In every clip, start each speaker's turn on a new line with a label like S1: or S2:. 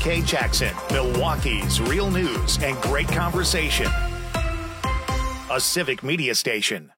S1: WK Jackson, Milwaukee's real news and great conversation. A Civic Media station.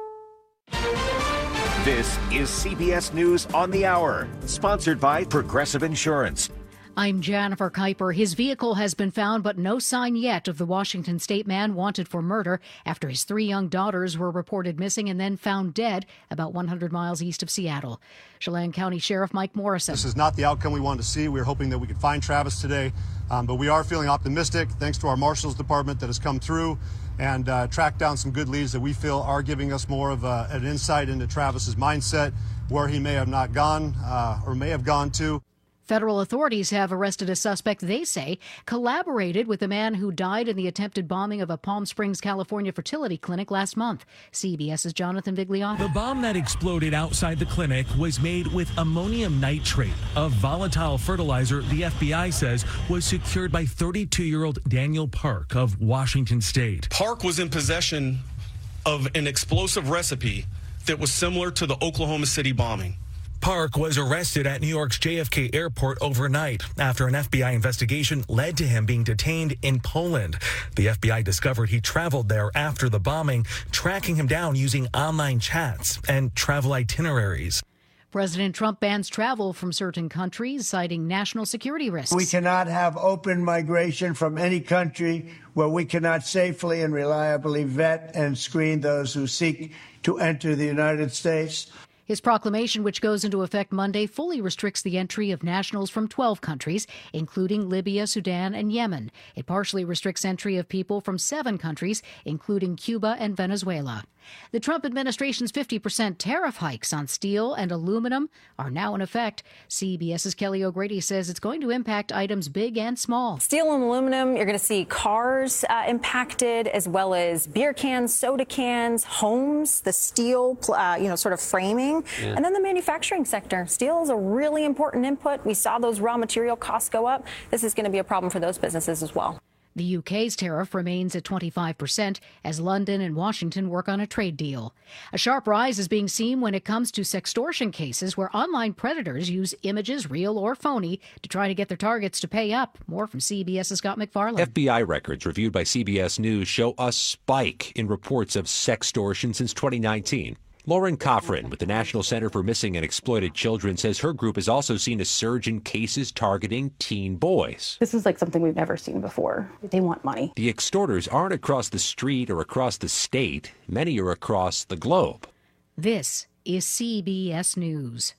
S2: This is CBS News on the Hour, sponsored by Progressive Insurance.
S3: I'm Jennifer Kuiper. His vehicle has been found, but no sign yet of the Washington State man wanted for murder after his 3 young daughters were reported missing and then found dead about 100 miles east of Seattle. Chelan County Sheriff Mike Morrison.
S4: This is not the outcome we wanted to see. We were hoping that we could find Travis today, but we are feeling optimistic thanks to our Marshals Department that has come through and tracked down some good leads that we feel are giving us more of an insight into Travis's mindset, where he may have not gone or may have gone to.
S3: Federal authorities have arrested a suspect they say collaborated with the man who died in the attempted bombing of a Palm Springs, California fertility clinic last month. CBS's Jonathan Vigliano.
S5: The bomb that exploded outside the clinic was made with ammonium nitrate, a volatile fertilizer the FBI says was secured by 32-year-old Daniel Park of Washington State.
S6: Park was in possession of an explosive recipe that was similar to the Oklahoma City bombing.
S5: Park was arrested at New York's JFK airport overnight after an FBI investigation led to him being detained in Poland. The FBI discovered he traveled there after the bombing, tracking him down using online chats and travel itineraries.
S3: President Trump bans travel from certain countries, citing national security risks.
S7: We cannot have open migration from any country where we cannot safely and reliably vet and screen those who seek to enter the United States.
S3: His proclamation, which goes into effect Monday, fully restricts the entry of nationals from 12 countries, including Libya, Sudan, and Yemen. It partially restricts entry of people from 7 countries, including Cuba and Venezuela. The Trump administration's 50% tariff hikes on steel and aluminum are now in effect. CBS's Kelly O'Grady says it's going to impact items big and small.
S8: Steel and aluminum, you're going to see cars impacted, as well as beer cans, soda cans, homes, the steel, sort of framing. Yeah. And then the manufacturing sector. Steel is a really important input. We saw those raw material costs go up. This is going to be a problem for those businesses as well.
S3: The UK's tariff remains at 25% as London and Washington work on a trade deal. A sharp rise is being seen when it comes to sextortion cases where online predators use images, real or phony, to try to get their targets to pay up. More from CBS's Scott McFarland.
S9: FBI records reviewed by CBS News show a spike in reports of sextortion since 2019. Lauren Coffrin with the National Center for Missing and Exploited Children says her group has also seen a surge in cases targeting teen boys.
S10: This is like something we've never seen before. They want money.
S9: The extorters aren't across the street or across the state. Many are across the globe.
S3: This is CBS News.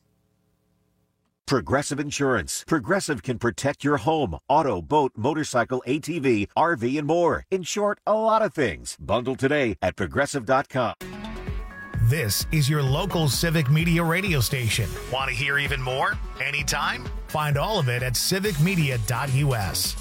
S2: Progressive Insurance. Progressive can protect your home, auto, boat, motorcycle, ATV, RV, and more. In short, a lot of things. Bundle today at Progressive.com.
S1: This is your local Civic Media radio station. Want to hear even more? Anytime? Find all of it at civicmedia.us.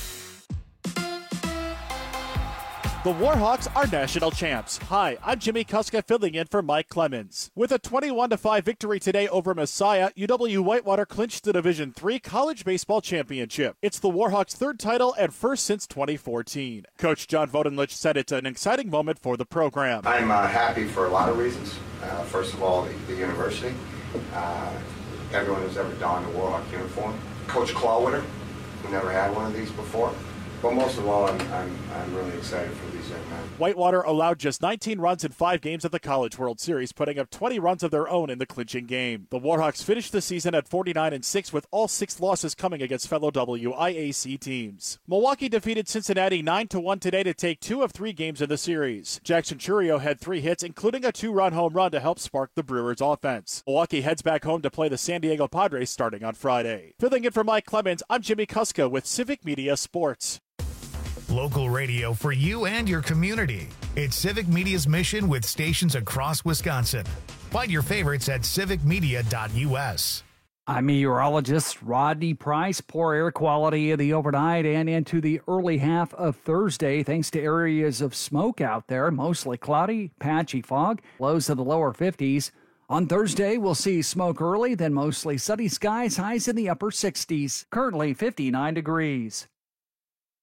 S11: The Warhawks are national champs. Hi, I'm Jimmy Kuska filling in for Mike Clemens. With a 21-5 victory today over Messiah, UW-Whitewater clinched the Division III College Baseball Championship. It's the Warhawks' 3rd title and first since 2014. Coach John Vodenlich said it's an exciting moment for the program.
S12: I'm happy for a lot of reasons. First of all, the university. Everyone who's ever donned a Warhawk uniform. Coach Clawwitter, who never had one of these before. But most of all, I'm really excited for these young men.
S11: Whitewater allowed just 19 runs in 5 games at the College World Series, putting up 20 runs of their own in the clinching game. The Warhawks finished the season at 49-6, with all 6 losses coming against fellow WIAC teams. Milwaukee defeated Cincinnati 9-1 today to take 2 of 3 games in the series. Jackson Churio had 3 hits, including a 2-run home run to help spark the Brewers' offense. Milwaukee heads back home to play the San Diego Padres starting on Friday. Filling in for Mike Clemens, I'm Jimmy Kuska with Civic Media Sports.
S1: Local radio for you and your community. It's Civic Media's mission with stations across Wisconsin. Find your favorites at civicmedia.us.
S13: I'm meteorologist Rodney Price. Poor air quality in the overnight and into the early half of Thursday, thanks to areas of smoke out there, mostly cloudy, patchy fog, lows in the lower 50s. On Thursday, we'll see smoke early, then mostly sunny skies, highs in the upper 60s. Currently 59 degrees.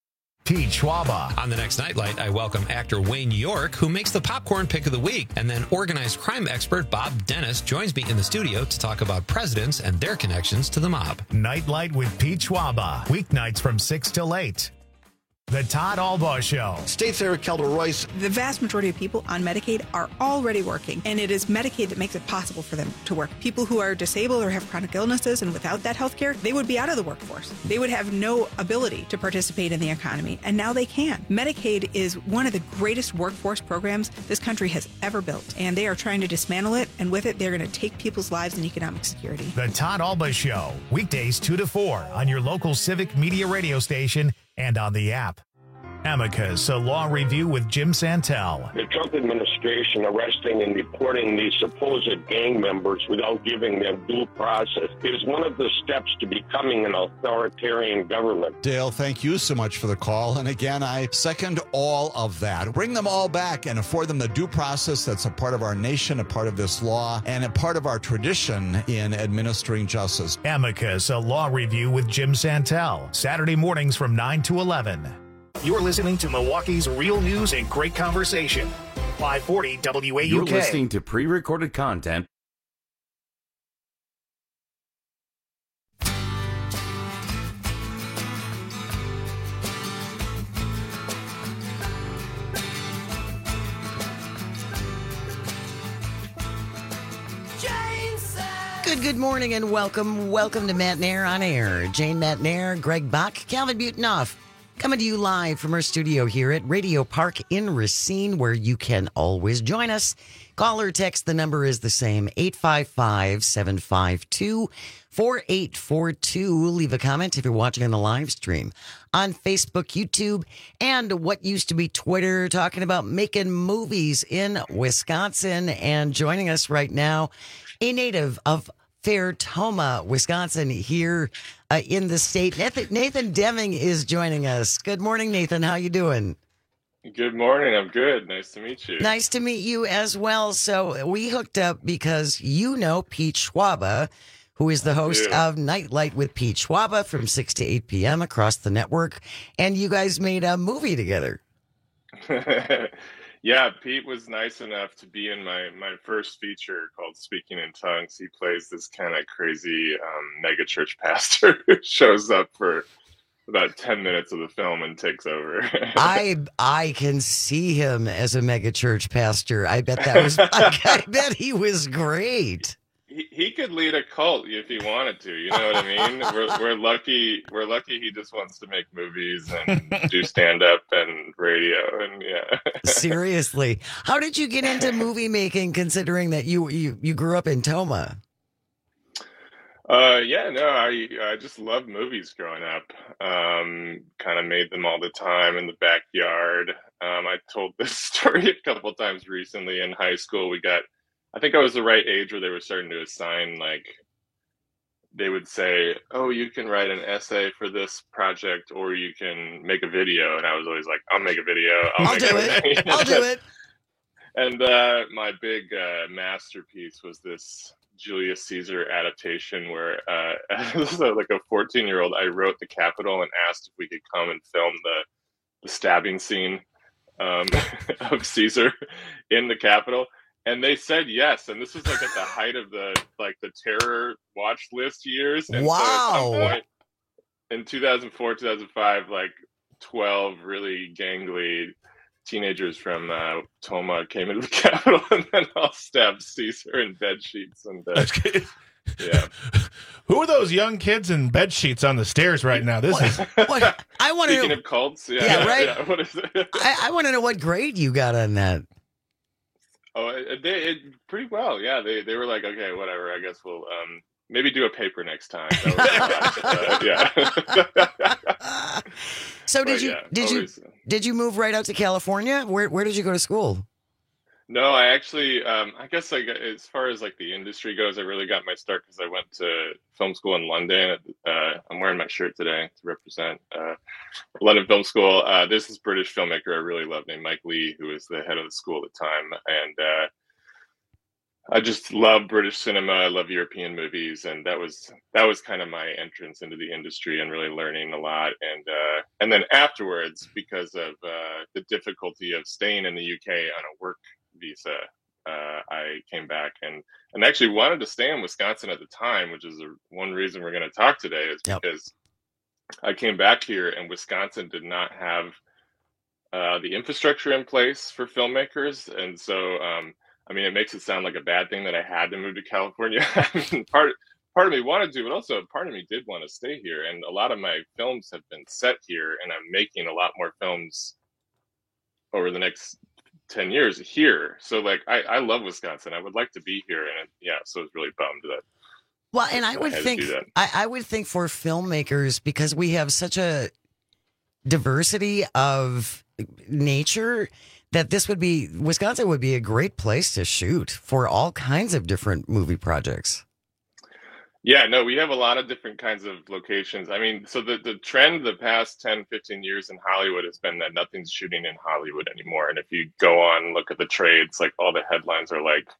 S1: Pete Schwaba.
S9: On the next Nightlight, I welcome actor Wayne York, who makes the popcorn pick of the week. And then organized crime expert Bob Dennis joins me in the studio to talk about presidents and their connections to the mob.
S1: Nightlight with Pete Schwaba. Weeknights from 6 till 8. The Todd Albaugh Show.
S14: State Senator Kelda Royce.
S15: The vast majority of people on Medicaid are already working, and it is Medicaid that makes it possible for them to work. People who are disabled or have chronic illnesses and without that health care, they would be out of the workforce. They would have no ability to participate in the economy, and now they can. Medicaid is one of the greatest workforce programs this country has ever built, and they are trying to dismantle it, and with it, they're going to take people's lives and economic security.
S1: The Todd Albaugh Show. Weekdays 2 to 4 on your local Civic Media radio station and on the app. Amicus, a law review with Jim Santel.
S16: The Trump administration arresting and deporting these supposed gang members without giving them due process is one of the steps to becoming an authoritarian government.
S14: Dale, thank you so much for the call. And again, I second all of that. Bring them all back and afford them the due process that's a part of our nation, a part of this law, and a part of our tradition in administering justice.
S1: Amicus, a law review with Jim Santel. Saturday mornings from 9 to 11. You're listening to Milwaukee's real news and great conversation. 540 WAUK.
S17: You're listening to pre-recorded content.
S18: Good morning and welcome to Matt Nair on Air. Jane Matt Nair, Greg Bach, Calvin Butenoff. Coming to you live from our studio here at Radio Park in Racine, where you can always join us. Call or text, the number is the same, 855-752-4842. Leave a comment if you're watching on the live stream on Facebook, YouTube, and what used to be Twitter, talking about making movies in Wisconsin. And joining us right now, a native of Fairtoma, Wisconsin, here in the state. Nathan Deming is joining us. Good morning, Nathan. How you doing?
S19: Good morning. I'm good. Nice to meet you.
S18: Nice to meet you as well. So we hooked up because you know Pete Schwaba, who is the host of Nightlight with Pete Schwaba from 6 to 8 p.m. across the network. And you guys made a movie together.
S19: Yeah, Pete was nice enough to be in my first feature called Speaking in Tongues. He plays this kind of crazy megachurch pastor who shows up for about 10 minutes of the film and takes over.
S18: I can see him as a megachurch pastor. I bet that was I bet he was great.
S19: He could lead a cult if he wanted to, you know what I mean? We're lucky he just wants to make movies and do stand-up and radio, and yeah.
S18: Seriously. How did you get into movie making, considering that you grew up in Toma?
S19: I just loved movies growing up. Kind of made them all the time in the backyard. I told this story a couple times recently. In high school, I think I was the right age where they were starting to assign, like, they would say, oh, you can write an essay for this project or you can make a video. And I was always like, I'll make a video. I'll do it. And my big masterpiece was this Julius Caesar adaptation where, so like a 14-year-old, I wrote the Capitol and asked if we could come and film the stabbing scene of Caesar in the Capitol. And they said yes, and this was like at the height of the terror watch list years. And
S18: wow!
S19: So at some point in 2004, 2005, like 12 really gangly teenagers from Toma came into the Capitol and then all stabbed Caesar in bed sheets. And yeah,
S20: who are those young kids in bed sheets on the stairs right now? This is
S18: what I want to know.
S19: Speaking of cults,
S18: right.
S19: Yeah, what is it?
S18: I want to know what grade you got on that.
S19: Oh, it pretty well. Yeah, they were like, okay, whatever. I guess we'll maybe do a paper next time. Yeah.
S18: So did you move right out to California? Where did you go to school?
S19: No, I actually, I guess like as far as like the industry goes, I really got my start because I went to film school in London. I'm wearing my shirt today to represent London Film School. There's this British filmmaker I really love named Mike Lee, who was the head of the school at the time. I just love British cinema. I love European movies, and that was kind of my entrance into the industry and really learning a lot. And then afterwards, because of the difficulty of staying in the UK on a work visa, I came back and actually wanted to stay in Wisconsin at the time, which is one reason we're going to talk today, is because I came back here and Wisconsin did not have the infrastructure in place for filmmakers, and so. I mean, it makes it sound like a bad thing that I had to move to California. I mean, part of me wanted to, but also part of me did want to stay here. And a lot of my films have been set here, and I'm making a lot more films over the next 10 years here. So, like, I love Wisconsin. I would like to be here, and so I was really bummed that.
S18: Well, and I would think for filmmakers, because we have such a diversity of nature, that Wisconsin would be a great place to shoot for all kinds of different movie projects.
S19: Yeah, no, we have a lot of different kinds of locations. I mean, so the trend the past 10, 15 years in Hollywood has been that nothing's shooting in Hollywood anymore. And if you go on and look at the trades, like all the headlines are like,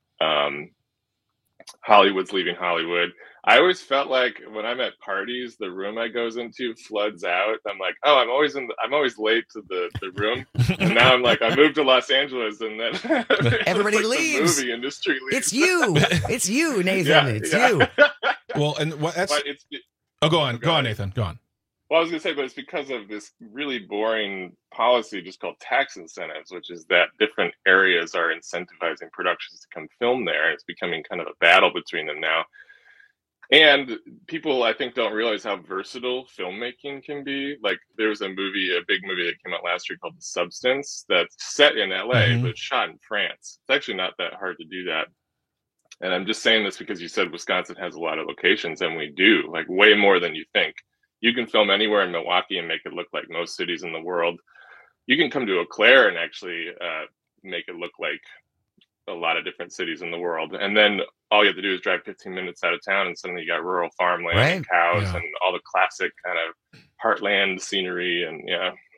S19: Hollywood's leaving Hollywood. I always felt like when I'm at parties, the room I goes into floods out. I'm like, oh, I'm always late to the room. And now I'm like, I moved to Los Angeles, and then
S18: everybody
S19: like
S18: leaves.
S19: The movie industry leaves.
S18: It's you, Nathan. You.
S20: Well, and that's. Go on, Nathan. Go on.
S19: Well, I was going to say, but it's because of this really boring policy just called tax incentives, which is that different areas are incentivizing productions to come film there. And it's becoming kind of a battle between them now. And people, I think, don't realize how versatile filmmaking can be. Like, there was a big movie that came out last year called The Substance that's set in LA, but shot in France. It's actually not that hard to do that. And I'm just saying this because you said Wisconsin has a lot of locations, and we do, like, way more than you think. You can film anywhere in Milwaukee and make it look like most cities in the world. You can come to Eau Claire and actually make it look like a lot of different cities in the world. And then all you have to do is drive 15 minutes out of town, and suddenly you got rural farmland and cows and all the classic kind of heartland scenery. And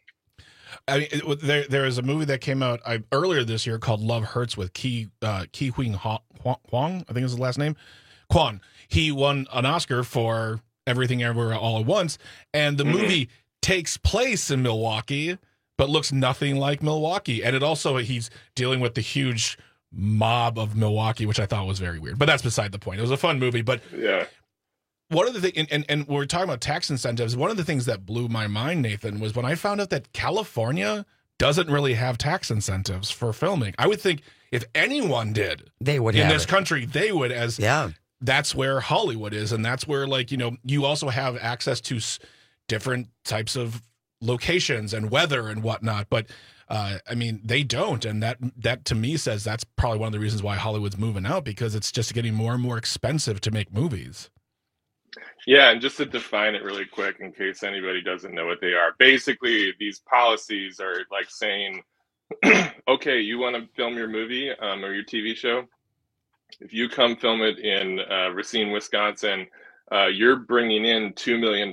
S20: I mean, there is a movie that came out earlier this year called Love Hurts with Ke Huy Quan, I think is his last name. Quan. He won an Oscar for Everything Everywhere All at Once, and the movie takes place in Milwaukee, but looks nothing like Milwaukee. And he's dealing with the huge mob of Milwaukee, which I thought was very weird. But that's beside the point. It was a fun movie, but one of the things, and we're talking about tax incentives, one of the things that blew my mind, Nathan, was when I found out that California doesn't really have tax incentives for filming. I would think if anyone did,
S18: they would
S20: in this country, they would, as that's where Hollywood is, and that's where, like, you also have access to different types of locations and weather and whatnot. But I mean, they don't, and that to me says that's probably one of the reasons why Hollywood's moving out, because it's just getting more and more expensive to make movies.
S19: Yeah, and just to define it really quick, in case anybody doesn't know what they are, basically these policies are like saying, okay, you want to film your movie or your TV show? If you come film it in Racine, Wisconsin, you're bringing in $2 million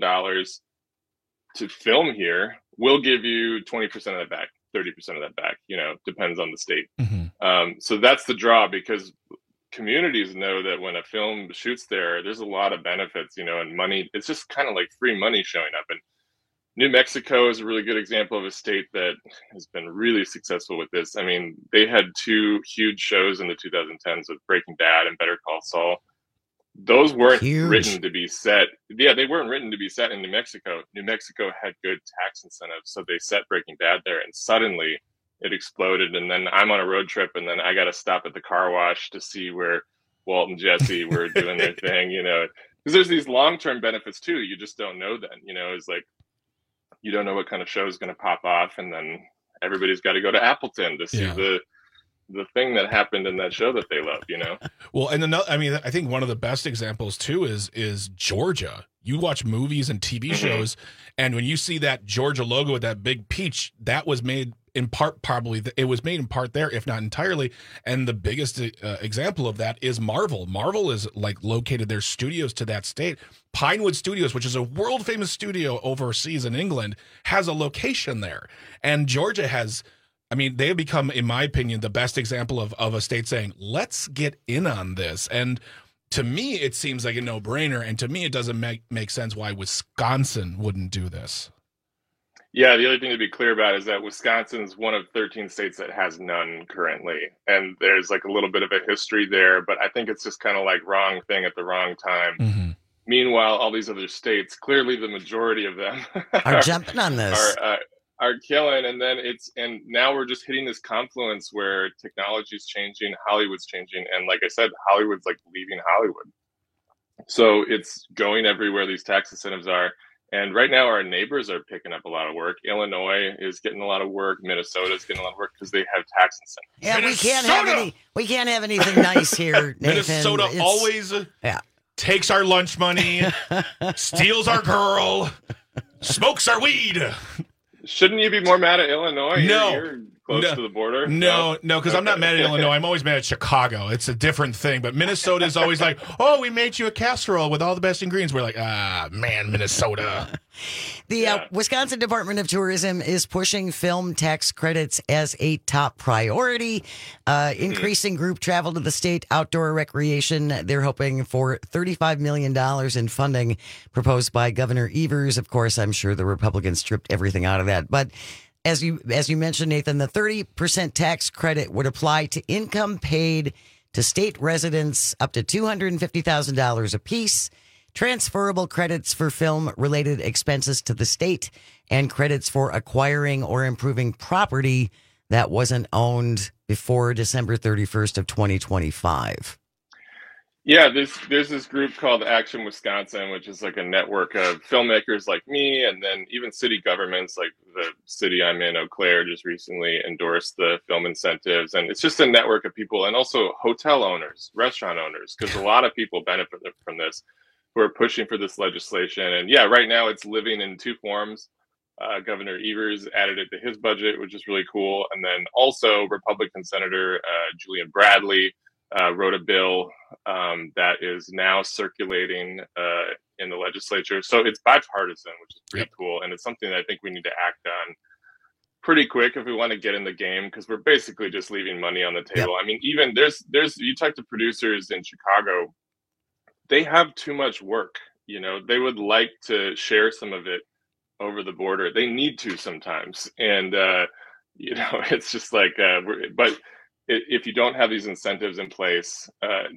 S19: to film here. We'll give you 20% of that back, 30% of that back, depends on the state. So that's the draw, because communities know that when a film shoots there's a lot of benefits, and money. It's just kind of like free money showing up. And New Mexico is a really good example of a state that has been really successful with this. I mean, they had two huge shows in the 2010s with Breaking Bad and Better Call Saul. Those weren't written to be set. Yeah, they weren't written to be set in New Mexico. New Mexico had good tax incentives, so they set Breaking Bad there, and suddenly it exploded. And then I'm on a road trip, and then I got to stop at the car wash to see where Walt and Jesse were doing their thing, because there's these long-term benefits too. You just don't know then, it's like, you don't know what kind of show is going to pop off, and then everybody's got to go to Appleton to see the thing that happened in that show that they love,
S20: Well, and I think one of the best examples too is Georgia. You watch movies and TV shows, and when you see that Georgia logo with that big peach, that was made in part, it was made in part there, if not entirely. And the biggest example of that is Marvel. Marvel is like located their studios to that state. Pinewood Studios, which is a world famous studio overseas in England, has a location there. And Georgia has, I mean, they have become, in my opinion, the best example of a state saying, let's get in on this. And to me, it seems like a no-brainer. And to me, it doesn't make sense why Wisconsin wouldn't do this.
S19: Yeah, the other thing to be clear about is that Wisconsin's one of 13 states that has none currently. And there's like a little bit of a history there, but I think it's just kind of like wrong thing at the wrong time.
S20: Mm-hmm.
S19: Meanwhile, all these other states, clearly the majority of them
S18: are jumping on this.
S19: Are killing, and now we're just hitting this confluence where technology is changing, Hollywood's changing, and like I said, Hollywood's like leaving Hollywood. So it's going everywhere these tax incentives are. And right now, our neighbors are picking up a lot of work. Illinois is getting a lot of work. Minnesota is getting a lot of work because they have tax incentives.
S18: Yeah,
S19: Minnesota!
S18: we can't have anything nice here, Nathan.
S20: Minnesota always takes our lunch money, steals our girl, smokes our weed.
S19: Shouldn't you be more mad at Illinois?
S20: No.
S19: You're close to the border.
S20: No, because I'm not mad at Illinois. I'm always mad at Chicago. It's a different thing. But Minnesota is always like, oh, we made you a casserole with all the best ingredients. We're like, man, Minnesota.
S18: The Wisconsin Department of Tourism is pushing film tax credits as a top priority, increasing group travel to the state, outdoor recreation. They're hoping for $35 million in funding proposed by Governor Evers. Of course, I'm sure the Republicans stripped everything out of that. But as you mentioned, Nathan, the 30% tax credit would apply to income paid to state residents up to $250,000 apiece, transferable credits for film-related expenses to the state, and credits for acquiring or improving property that wasn't owned before December 31st of 2025.
S19: Yeah, there's this group called Action Wisconsin, which is like a network of filmmakers like me, and then even city governments, like the city I'm in, Eau Claire, just recently endorsed the film incentives. And it's just a network of people, and also hotel owners, restaurant owners, because a lot of people benefit from this, who are pushing for this legislation. And yeah, right now it's living in two forms. Governor Evers added it to his budget, which is really cool. And then also Republican Senator Julian Bradley wrote a bill that is now circulating in the legislature. So it's bipartisan, which is pretty cool. And it's something that I think we need to act on pretty quick if we want to get in the game, because we're basically just leaving money on the table. I mean, even there's you talk to producers in Chicago, they have too much work. You know, they would like to share some of it over the border. They need to sometimes. And, you know, it's just like, but if you don't have these incentives in place,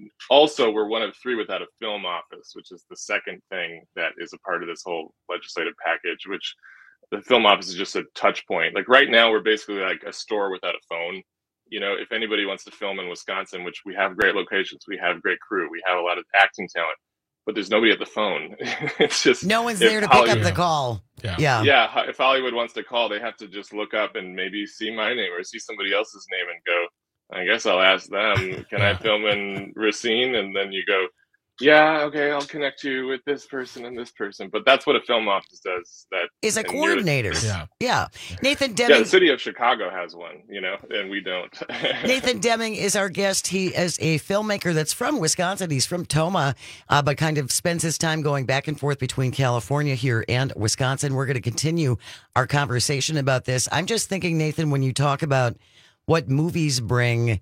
S19: also we're one of three without a film office, which is the second thing that is a part of this whole legislative package, which the film office is just a touch point. Like right now, we're basically like a store without a phone. You know, if anybody wants to film in Wisconsin, which we have great locations, we have great crew, we have a lot of acting talent, but there's nobody at the phone. It's just
S18: no one's there to pick up the call.
S19: Yeah. If Hollywood wants to call, they have to just look up and maybe see my name or see somebody else's name and go, I guess I'll ask them, can I film in Racine? And then you go, yeah, okay, I'll connect you with this person and this person. But that's what a film office does. That
S18: is a coordinator. Yeah. Nathan Deming.
S19: Yeah, the city of Chicago has one, you know, and we don't.
S18: Nathan Deming is our guest. He is a filmmaker that's from Wisconsin. He's from Tomah, but kind of spends his time going back and forth between California here and Wisconsin. We're going to continue our conversation about this. I'm just thinking, Nathan, when you talk about what movies bring,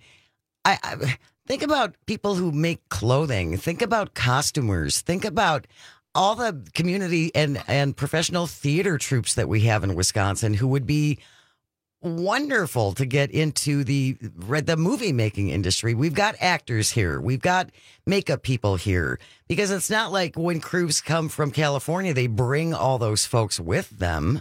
S18: I think about people who make clothing. Think about costumers. Think about all the community and professional theater troupes that we have in Wisconsin who would be wonderful to get into the movie making industry. We've got actors here. We've got makeup people here, because it's not like when crews come from California, they bring all those folks with them.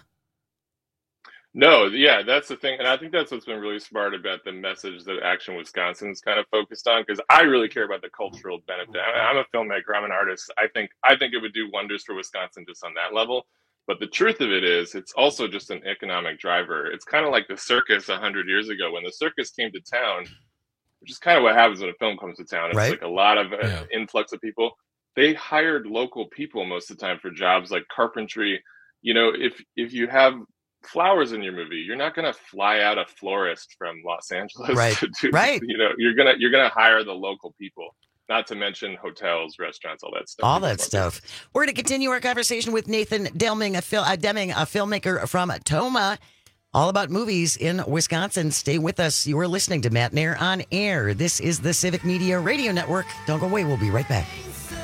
S19: No, yeah, that's the thing. And I think that's what's been really smart about the message that Action Wisconsin's kind of focused on, because I really care about the cultural benefit. I'm a filmmaker, I'm an artist. I think it would do wonders for Wisconsin just on that level. But the truth of it is, it's also just an economic driver. It's kind of like the circus 100 years ago. When the circus came to town, which is kind of what happens when a film comes to town. It's like a lot of influx of people. They hired local people most of the time for jobs like carpentry. You know, if you have flowers in your movie, you're not going to fly out a florist from Los Angeles to do, you know, you're going to hire the local people, not to mention hotels, restaurants, all that stuff. We're
S18: going to continue our conversation with Nathan Deming, a filmmaker from Tomah. all about movies in Wisconsin. Stay with us. You are listening to Matt Nair on Air. This is the Civic Media Radio Network. Don't go away. We'll be right back.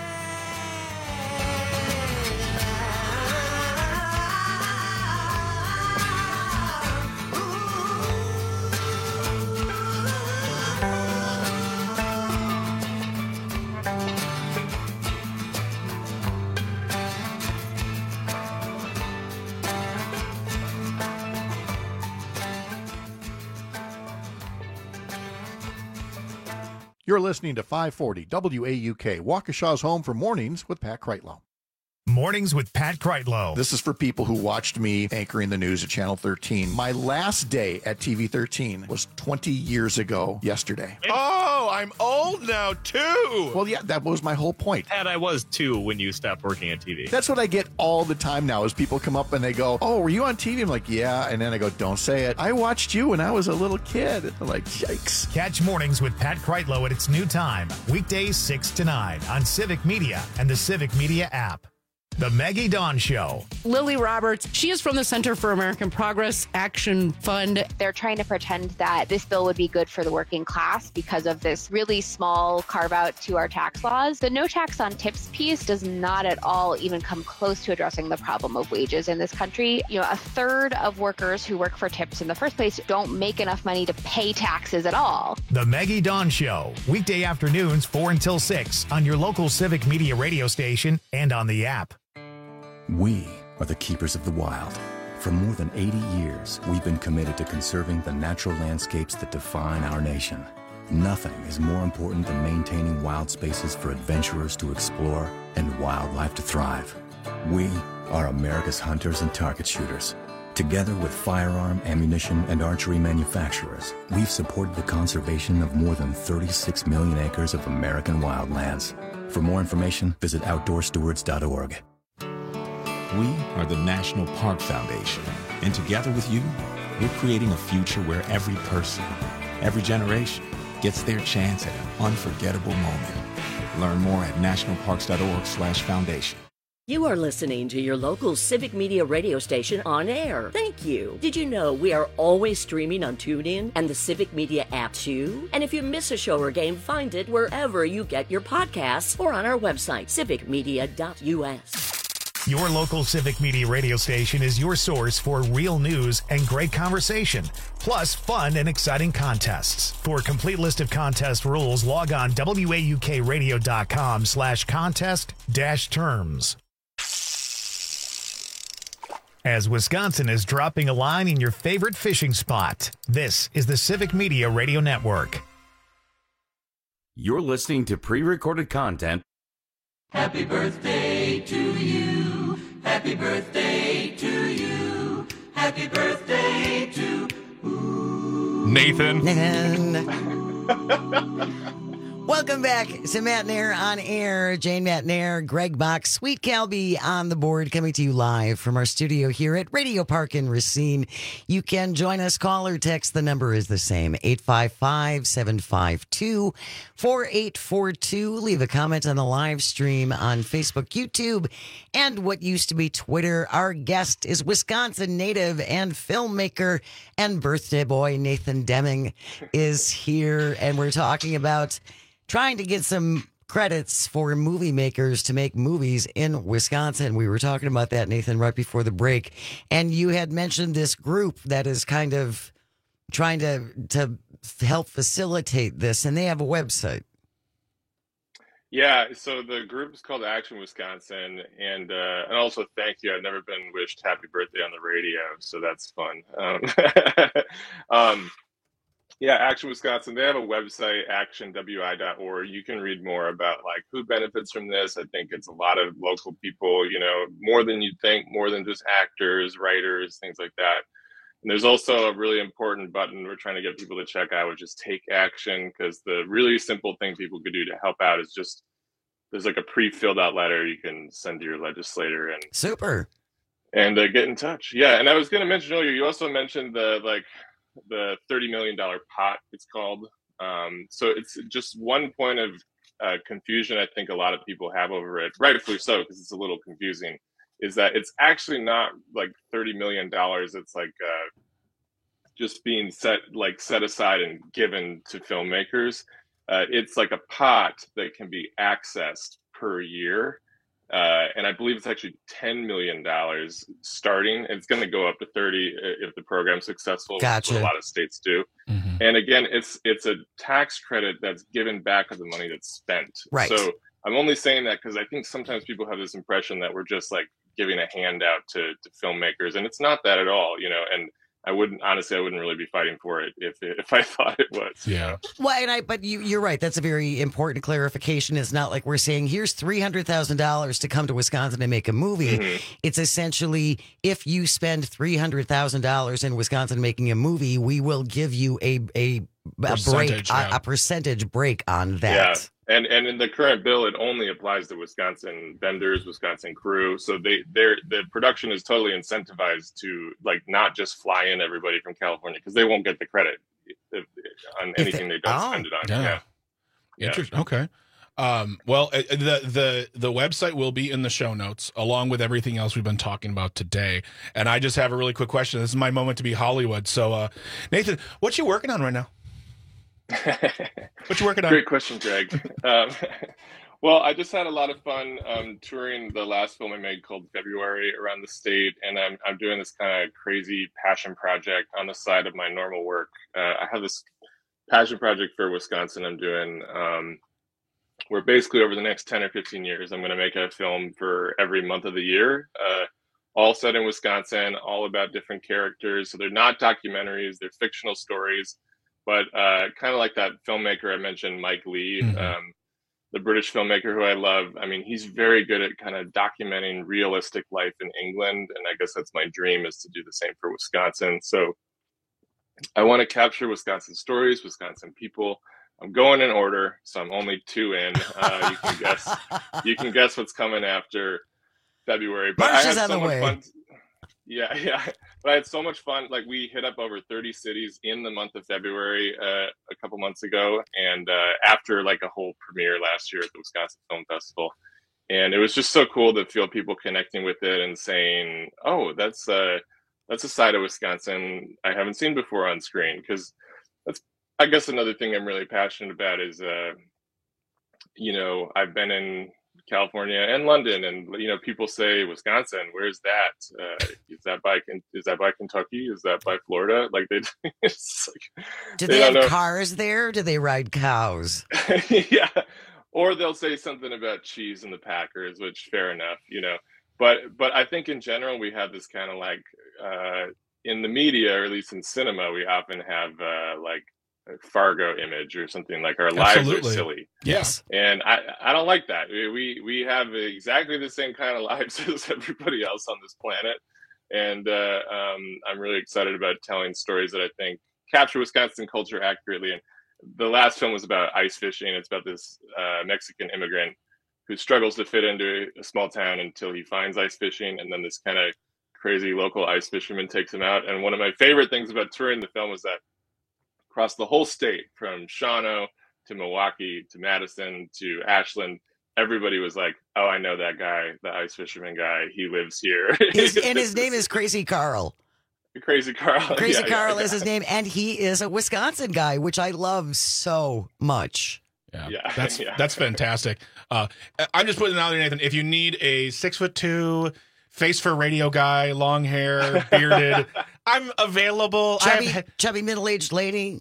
S21: You're listening to 540 WAUK, Waukesha's home for Mornings with Pat Kreitlow.
S1: Mornings with Pat Kreitlow.
S21: This is for people who watched me anchoring the news at Channel 13. My last day at TV 13 was 20 years ago yesterday.
S22: Oh, I'm old now, too.
S21: Well, yeah, that was my whole point.
S22: And I was, too, when you stopped working at TV.
S21: That's what I get all the time now is people come up and they go, oh, were you on TV? I'm like, yeah. And then I go, don't say it. I watched you when I was a little kid. They're like, yikes.
S1: Catch Mornings with Pat Kreitlow at its new time, weekdays 6 to 9 on Civic Media and the Civic Media app. The Maggie Dawn Show.
S23: Lily Roberts, she is from the Center for American Progress Action Fund.
S24: They're trying to pretend that this bill would be good for the working class because of this really small carve out to our tax laws. The no tax on tips piece does not at all even come close to addressing the problem of wages in this country. You know, a third of workers who work for tips in the first place don't make enough money to pay taxes at all.
S1: The Maggie Dawn Show, weekday afternoons 4 until 6 on your local Civic Media radio station and on the app.
S25: We are the keepers of the wild. For more than 80 years, we've been committed to conserving the natural landscapes that define our nation. Nothing is more important than maintaining wild spaces for adventurers to explore and wildlife to thrive. We are America's hunters and target shooters. Together with firearm, ammunition, and archery manufacturers, we've supported the conservation of more than 36 million acres of American wildlands. For more information, visit outdoorstewards.org.
S26: We are the National Park Foundation, and together with you, we're creating a future where every person, every generation, gets their chance at an unforgettable moment. Learn more at nationalparks.org/foundation.
S27: You are listening to your local Civic Media radio station on air. Thank you. Did you know we are always streaming on TuneIn and the Civic Media app too? And if you miss a show or game, find it wherever you get your podcasts or on our website, civicmedia.us.
S1: Your local Civic Media radio station is your source for real news and great conversation, plus fun and exciting contests. For a complete list of contest rules, log on waukradio.com/contest-terms. As Wisconsin is dropping a line in your favorite fishing spot, this is the Civic Media Radio Network.
S17: You're listening to pre-recorded content.
S28: Happy birthday to you. Happy birthday to you. Happy birthday to
S20: Nathan.
S18: Welcome back to Matt Nair on Air. Jane Matt Nair, Greg Bach, Sweet Calby on the board, coming to you live from our studio here at Radio Park in Racine. You can join us, call or text. The number is the same, 855-752-4842. Leave a comment on the live stream on Facebook, YouTube, and what used to be Twitter. Our guest is Wisconsin native and filmmaker and birthday boy Nathan Deming is here, and we're talking about trying to get some credits for movie makers to make movies in Wisconsin. We were talking about that, Nathan, right before the break. And you had mentioned this group that is kind of trying to help facilitate this, and they have a website.
S19: Yeah, so the group is called Action Wisconsin, and also thank you. I've never been wished happy birthday on the radio, so that's fun. Yeah, Action Wisconsin, they have a website, actionwi.org. You can read more about like who benefits from this. I think it's a lot of local people, you know, more than you'd think, more than just actors, writers, things like that. And there's also a really important button we're trying to get people to check out, which is Take Action, because the really simple thing people could do to help out is just, there's like a pre-filled out letter you can send to your legislator and
S18: super
S19: and get in touch. Yeah, and I was going to mention earlier, you also mentioned the $30 million pot, it's called. So it's just one point of confusion I think a lot of people have over it, rightfully so, because it's a little confusing, is that it's actually not like $30 million. It's like just being set aside and given to filmmakers. It's like a pot that can be accessed per year. And I believe it's actually $10 million starting. It's going to go up to 30 if the program's successful.
S18: Gotcha.
S19: What a lot of states do.
S20: Mm-hmm.
S19: And again, it's a tax credit that's given back of the money that's spent.
S18: Right.
S19: So I'm only saying that because I think sometimes people have this impression that we're just like giving a handout to filmmakers, and it's not that at all, you know. And I wouldn't really be fighting for it if I thought it was.
S20: Yeah.
S18: Well, but you're right. That's a very important clarification. It's not like we're saying here's $300,000 to come to Wisconsin and make a movie.
S19: Mm-hmm.
S18: It's essentially if you spend $300,000 in Wisconsin making a movie, we will give you a percentage break on that.
S19: Yeah. And in the current bill, it only applies to Wisconsin vendors, Wisconsin crew. So the production is totally incentivized to like not just fly in everybody from California because they won't get the credit on anything they don't spend it on.
S20: Yeah. Interesting. Okay. Well, the website will be in the show notes along with everything else we've been talking about today. And I just have a really quick question. This is my moment to be Hollywood. So, Nathan, what you working on right now? What you working on?
S19: Great question, Greg. Well, I just had a lot of fun touring the last film I made called February around the state, and I'm doing this kind of crazy passion project on the side of my normal work. I have this passion project for Wisconsin I'm doing where basically over the next 10 or 15 years, I'm going to make a film for every month of the year, all set in Wisconsin, all about different characters. So they're not documentaries, they're fictional stories. But kind of like that filmmaker I mentioned, Mike Lee, the British filmmaker who I love. I mean, he's very good at kind of documenting realistic life in England. And I guess that's my dream, is to do the same for Wisconsin. So I want to capture Wisconsin stories, Wisconsin people. I'm going in order, so I'm only 2 in. You can guess what's coming after February. But
S18: March
S19: I
S18: is
S19: had
S18: on
S19: so
S18: the
S19: much
S18: way.
S19: fun. Yeah. But I had so much fun. Like, we hit up over 30 cities in the month of February a couple months ago, and after like a whole premiere last year at the Wisconsin Film Festival. And it was just so cool to feel people connecting with it and saying, "Oh, that's a side of Wisconsin I haven't seen before on screen." Because that's, I guess, another thing I'm really passionate about is, I've been in California and London, and people say Wisconsin, where's that? Is that by Kentucky? Is that by Florida? Like it's like,
S18: do they have cars there? Do they ride cows?
S19: Yeah, or they'll say something about cheese and the Packers, which fair enough, But I think in general we have this kind of like in the media, or at least in cinema, we often have like Fargo image or something, like our lives are silly.
S20: Yes.
S19: And I don't like that. We have exactly the same kind of lives as everybody else on this planet. And I'm really excited about telling stories that I think capture Wisconsin culture accurately. And the last film was about ice fishing. It's about this Mexican immigrant who struggles to fit into a small town until he finds ice fishing. And then this kind of crazy local ice fisherman takes him out. And one of my favorite things about touring the film was that across the whole state, from Shawano to Milwaukee to Madison to Ashland, everybody was like, "Oh, I know that guy, the ice fisherman guy. He lives here."
S18: And his name is Crazy Carl.
S19: Crazy Carl.
S18: Crazy Carl is his name, and he is a Wisconsin guy, which I love so much.
S20: Yeah. That's fantastic. I'm just putting it out there, Nathan. If you need a 6'2" face for radio guy, long hair, bearded, I'm available.
S18: Chubby middle-aged lady,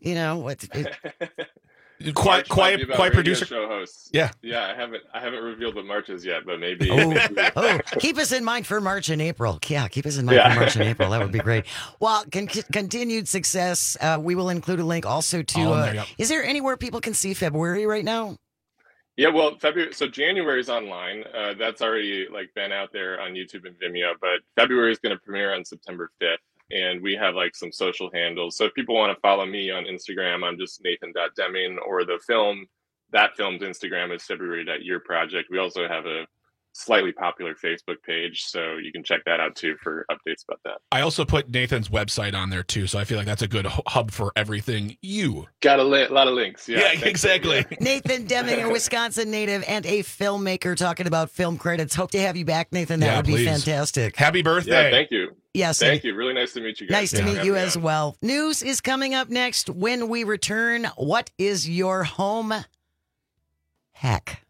S20: quiet producer,
S19: show host.
S20: Yeah.
S19: I haven't revealed what March is yet, but maybe.
S18: Keep us in mind for March and April. Yeah, keep us in mind for March and April. That would be great. Well, continued success. We will include a link also to. Is there anywhere people can see February right now?
S19: Yeah, well, February. So January is online. That's already been out there on YouTube and Vimeo. But February is going to premiere on September 5th, and we have some social handles. So if people want to follow me on Instagram, I'm just Nathan.Deming, or the film. That film's Instagram is February.yearproject. We also have a slightly popular Facebook page, so you can check that out too for updates about that.
S20: I also put Nathan's website on there too, so I feel like that's a good hub for everything you.
S19: Got a lot of links.
S20: Yeah, exactly.
S18: Nathan Deming, a Wisconsin native and a filmmaker, talking about film credits. Hope to have you back, Nathan. That would be fantastic.
S20: Happy birthday.
S19: Yeah, thank you.
S18: Yes.
S19: Thank you. Really nice to meet you guys.
S18: Nice to meet you as well. News is coming up next when we return. What is your home hack?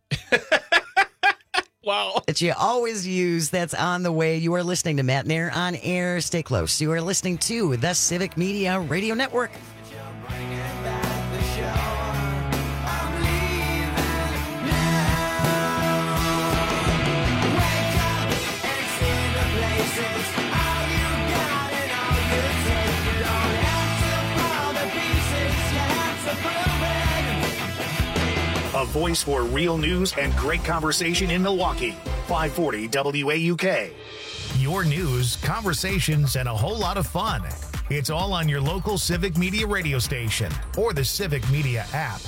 S20: Wow.
S18: That you always use, that's on the way. You are listening to Matt Nair on air. Stay close. You are listening to the Civic Media Radio Network.
S1: A voice for real news and great conversation in Milwaukee. 540 WAUK. Your news, conversations, and a whole lot of fun. It's all on your local Civic Media radio station or the Civic Media app.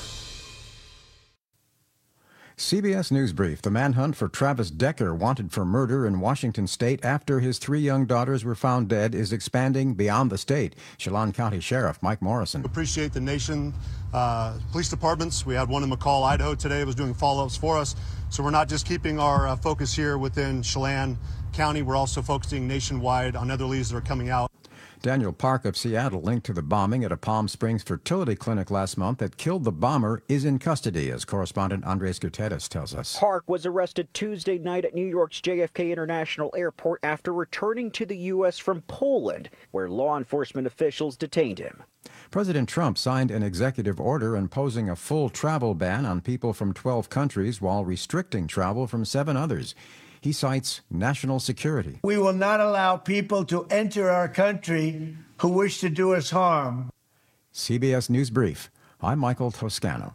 S2: CBS News Brief. The manhunt for Travis Decker, wanted for murder in Washington state after his 3 young daughters were found dead, is expanding beyond the state. Chelan County Sheriff Mike Morrison.
S3: Appreciate the nation, police departments. We had one in McCall, Idaho today, was doing follow-ups for us. So we're not just keeping our focus here within Chelan County. We're also focusing nationwide on other leads that are coming out.
S2: Daniel Park of Seattle, linked to the bombing at a Palm Springs fertility clinic last month that killed the bomber, is in custody, as correspondent Andres Gutierrez tells us.
S4: Park was arrested Tuesday night at New York's JFK International Airport after returning to the U.S. from Poland, where law enforcement officials detained him.
S2: President Trump signed an executive order imposing a full travel ban on people from 12 countries while restricting travel from 7 others. He cites national security.
S5: We will not allow people to enter our country who wish to do us harm.
S2: CBS News Brief. I'm Michael Toscano.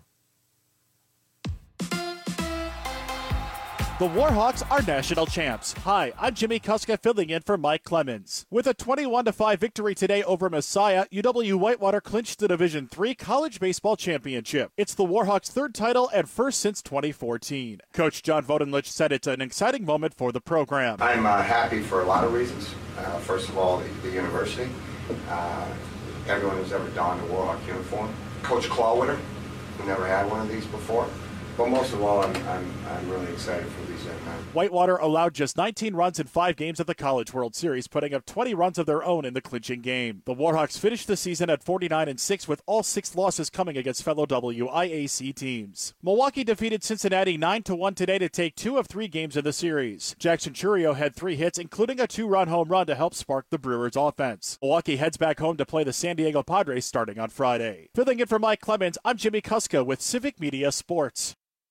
S11: The Warhawks are national champs. Hi, I'm Jimmy Kuska filling in for Mike Clemens. With a 21-5 victory today over Messiah, UW-Whitewater clinched the Division III College Baseball Championship. It's the Warhawks' 3rd title and first since 2014. Coach John Vodenlich said it's an exciting moment for the program.
S12: I'm happy for a lot of reasons. First of all, the university. Everyone who's ever donned a Warhawk uniform. Coach Clawwitter, who never had one of these before. But most of all, I'm really excited for these young men.
S11: Whitewater allowed just 19 runs in 5 games at the College World Series, putting up 20 runs of their own in the clinching game. The Warhawks finished the season at 49-6, with all 6 losses coming against fellow WIAC teams. Milwaukee defeated Cincinnati 9-1 today to take 2 of 3 games in the series. Jackson Churio had 3 hits, including a 2-run home run to help spark the Brewers' offense. Milwaukee heads back home to play the San Diego Padres starting on Friday. Filling in for Mike Clemens, I'm Jimmy Kuska with Civic Media Sports.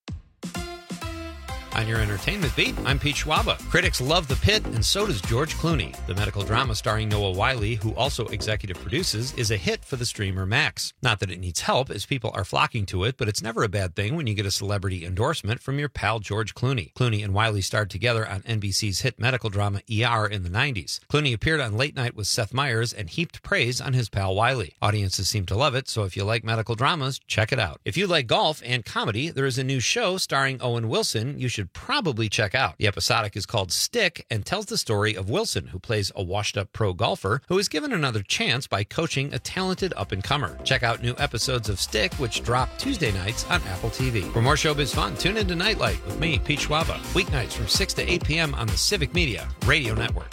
S6: On your entertainment beat, I'm Pete Schwaba. Critics love The Pit, and so does George Clooney. The medical drama starring Noah Wiley, who also executive produces, is a hit for the streamer Max. Not that it needs help, as people are flocking to it, but it's never a bad thing when you get a celebrity endorsement from your pal George Clooney. Clooney and Wiley starred together on NBC's hit medical drama ER in the 90s. Clooney appeared on Late Night with Seth Meyers and heaped praise on his pal Wiley. Audiences seem to love it, so if you like medical dramas, check it out. If you like golf and comedy, there is a new show starring Owen Wilson you should probably check out. The episodic is called Stick and tells the story of Wilson, who plays a washed-up pro golfer who is given another chance by coaching a talented up-and-comer. Check out new episodes of Stick, which drop Tuesday nights on Apple TV. For more showbiz fun, tune in to Nightlight with me, Pete Schwaba, weeknights from 6 to 8 p.m. on the Civic Media Radio Network.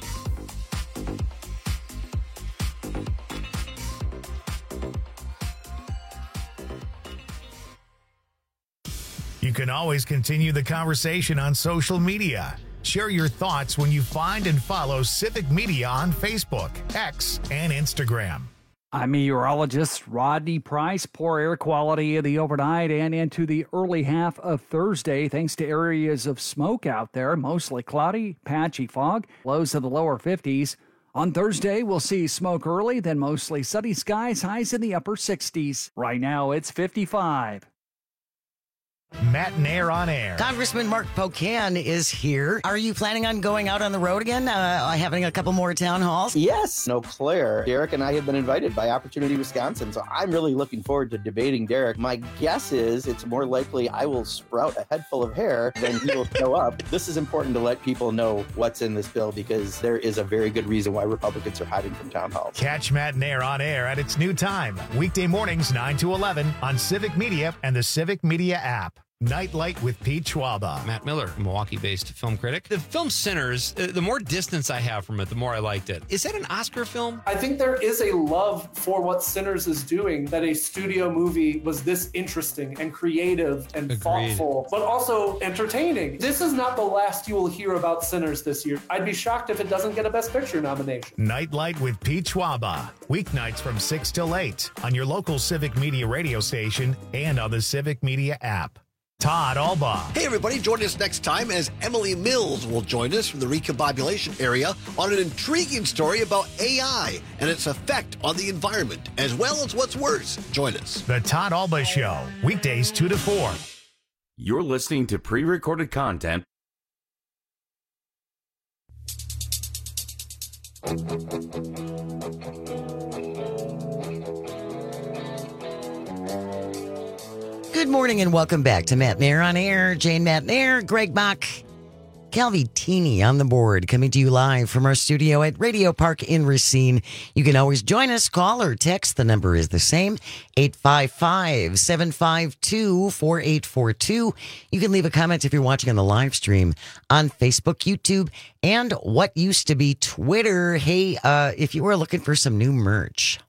S1: You can always continue the conversation on social media. Share your thoughts when you find and follow Civic Media on Facebook, X, and Instagram.
S13: I'm meteorologist Rodney Price. Poor air quality in the overnight and into the early half of Thursday, thanks to areas of smoke out there, mostly cloudy, patchy fog, lows in the lower 50s. On Thursday, we'll see smoke early, then mostly sunny skies, highs in the upper 60s. Right now, it's 55.
S1: Matt and Air on Air.
S18: Congressman Mark Pocan is here. Are you planning on going out on the road again, having a couple more town halls?
S7: Yes, Eau Claire. Derek and I have been invited by Opportunity Wisconsin, so I'm really looking forward to debating Derek. My guess is it's more likely I will sprout a head full of hair than he will show up. This is important to let people know what's in this bill because there is a very good reason why Republicans are hiding from town halls.
S1: Catch Matt and Air on Air at its new time, weekday mornings 9 to 11 on Civic Media and the Civic Media app. Nightlight with Pete Schwaba.
S6: Matt Miller, Milwaukee-based film critic. The film Sinners, the more distance I have from it, the more I liked it. Is that an Oscar film?
S8: I think there is a love for what Sinners is doing, that a studio movie was this interesting and creative and thoughtful, but also entertaining. This is not the last you will hear about Sinners this year. I'd be shocked if it doesn't get a Best Picture nomination.
S1: Nightlight with Pete Schwaba. Weeknights from 6 till 8 on your local Civic Media radio station and on the Civic Media app. Todd Alba.
S9: Hey, everybody. Join us next time as Emily Mills will join us from the recombobulation area on an intriguing story about AI and its effect on the environment, as well as what's worse. Join us.
S1: The Todd Alba Show, weekdays 2 to 4.
S17: You're listening to pre-recorded content.
S18: Good morning and welcome back to Matt and Air on Air. Jane, Matt and Air, Greg Bach, Calvi-Tini on the board, coming to you live from our studio at Radio Park in Racine. You can always join us, call or text. The number is the same, 855-752-4842. You can leave a comment if you're watching on the live stream on Facebook, YouTube, and what used to be Twitter. Hey, if you were looking for some new merch,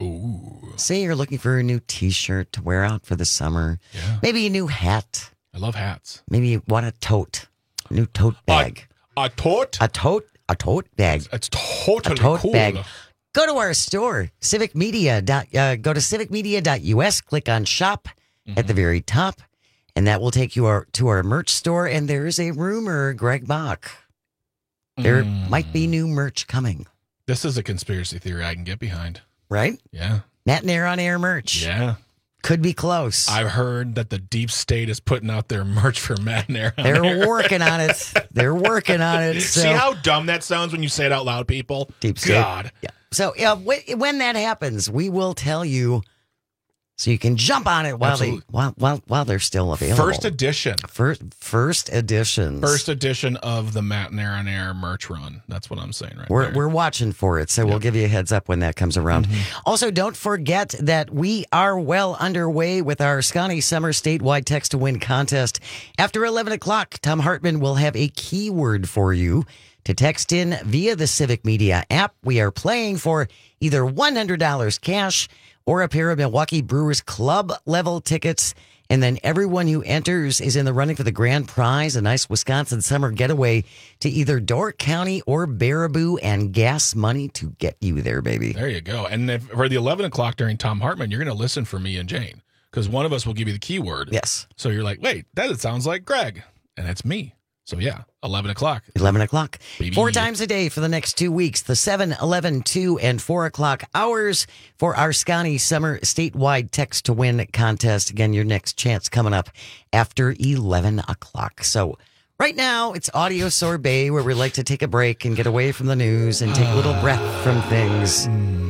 S18: say you're looking for a new T-shirt to wear out for the summer. Yeah. Maybe a new hat.
S20: I love hats.
S18: Maybe you want a tote. A new tote bag.
S20: A tote?
S18: A tote bag.
S20: It's totally
S18: a tote
S20: cool.
S18: Bag. Go to our store, Civic Media. Go to civicmedia.us, click on shop at the very top, and that will take you to our merch store. And there's a rumor, Greg Bach, there might be new merch coming.
S20: This is a conspiracy theory I can get behind.
S18: Right?
S20: Yeah.
S18: Matt and Air on Air merch.
S20: Yeah.
S18: Could be close.
S20: I've heard that the deep state is putting out their merch for Matt and Air on
S18: They're
S20: Air.
S18: working on it. They're working on it. So.
S20: See how dumb that sounds when you say it out loud, people?
S18: Deep state.
S20: God.
S18: Yeah. So when that happens, we will tell you so you can jump on it while they're still available.
S20: First edition.
S18: First editions.
S20: First edition of the Matt and Air on Air merch run. That's what I'm saying right there.
S18: We're watching for it, so we'll give you a heads up when that comes around. Also, don't forget that we are well underway with our Scotty Summer statewide text to win contest. After 11 o'clock, Tom Hartman will have a keyword for you to text in via the Civic Media app. We are playing for either $100 cash or a pair of Milwaukee Brewers club level tickets. And then everyone who enters is in the running for the grand prize, a nice Wisconsin summer getaway to either Door County or Baraboo, and gas money to get you there, baby.
S20: There you go. And for the 11 o'clock during Tom Hartman, you're going to listen for me and Jane, because one of us will give you the keyword.
S18: Yes.
S20: So you're like, wait, that sounds like Greg. And that's me. So yeah, 11 o'clock.
S18: 11 o'clock.
S20: Baby.
S18: 4 times a day for the next 2 weeks, the 7, 11, 2, and 4 o'clock hours for our Scotty Summer statewide text to win contest. Again, your next chance coming up after 11 o'clock. So right now, it's Audio Sorbet, where we like to take a break and get away from the news and take a little breath from things.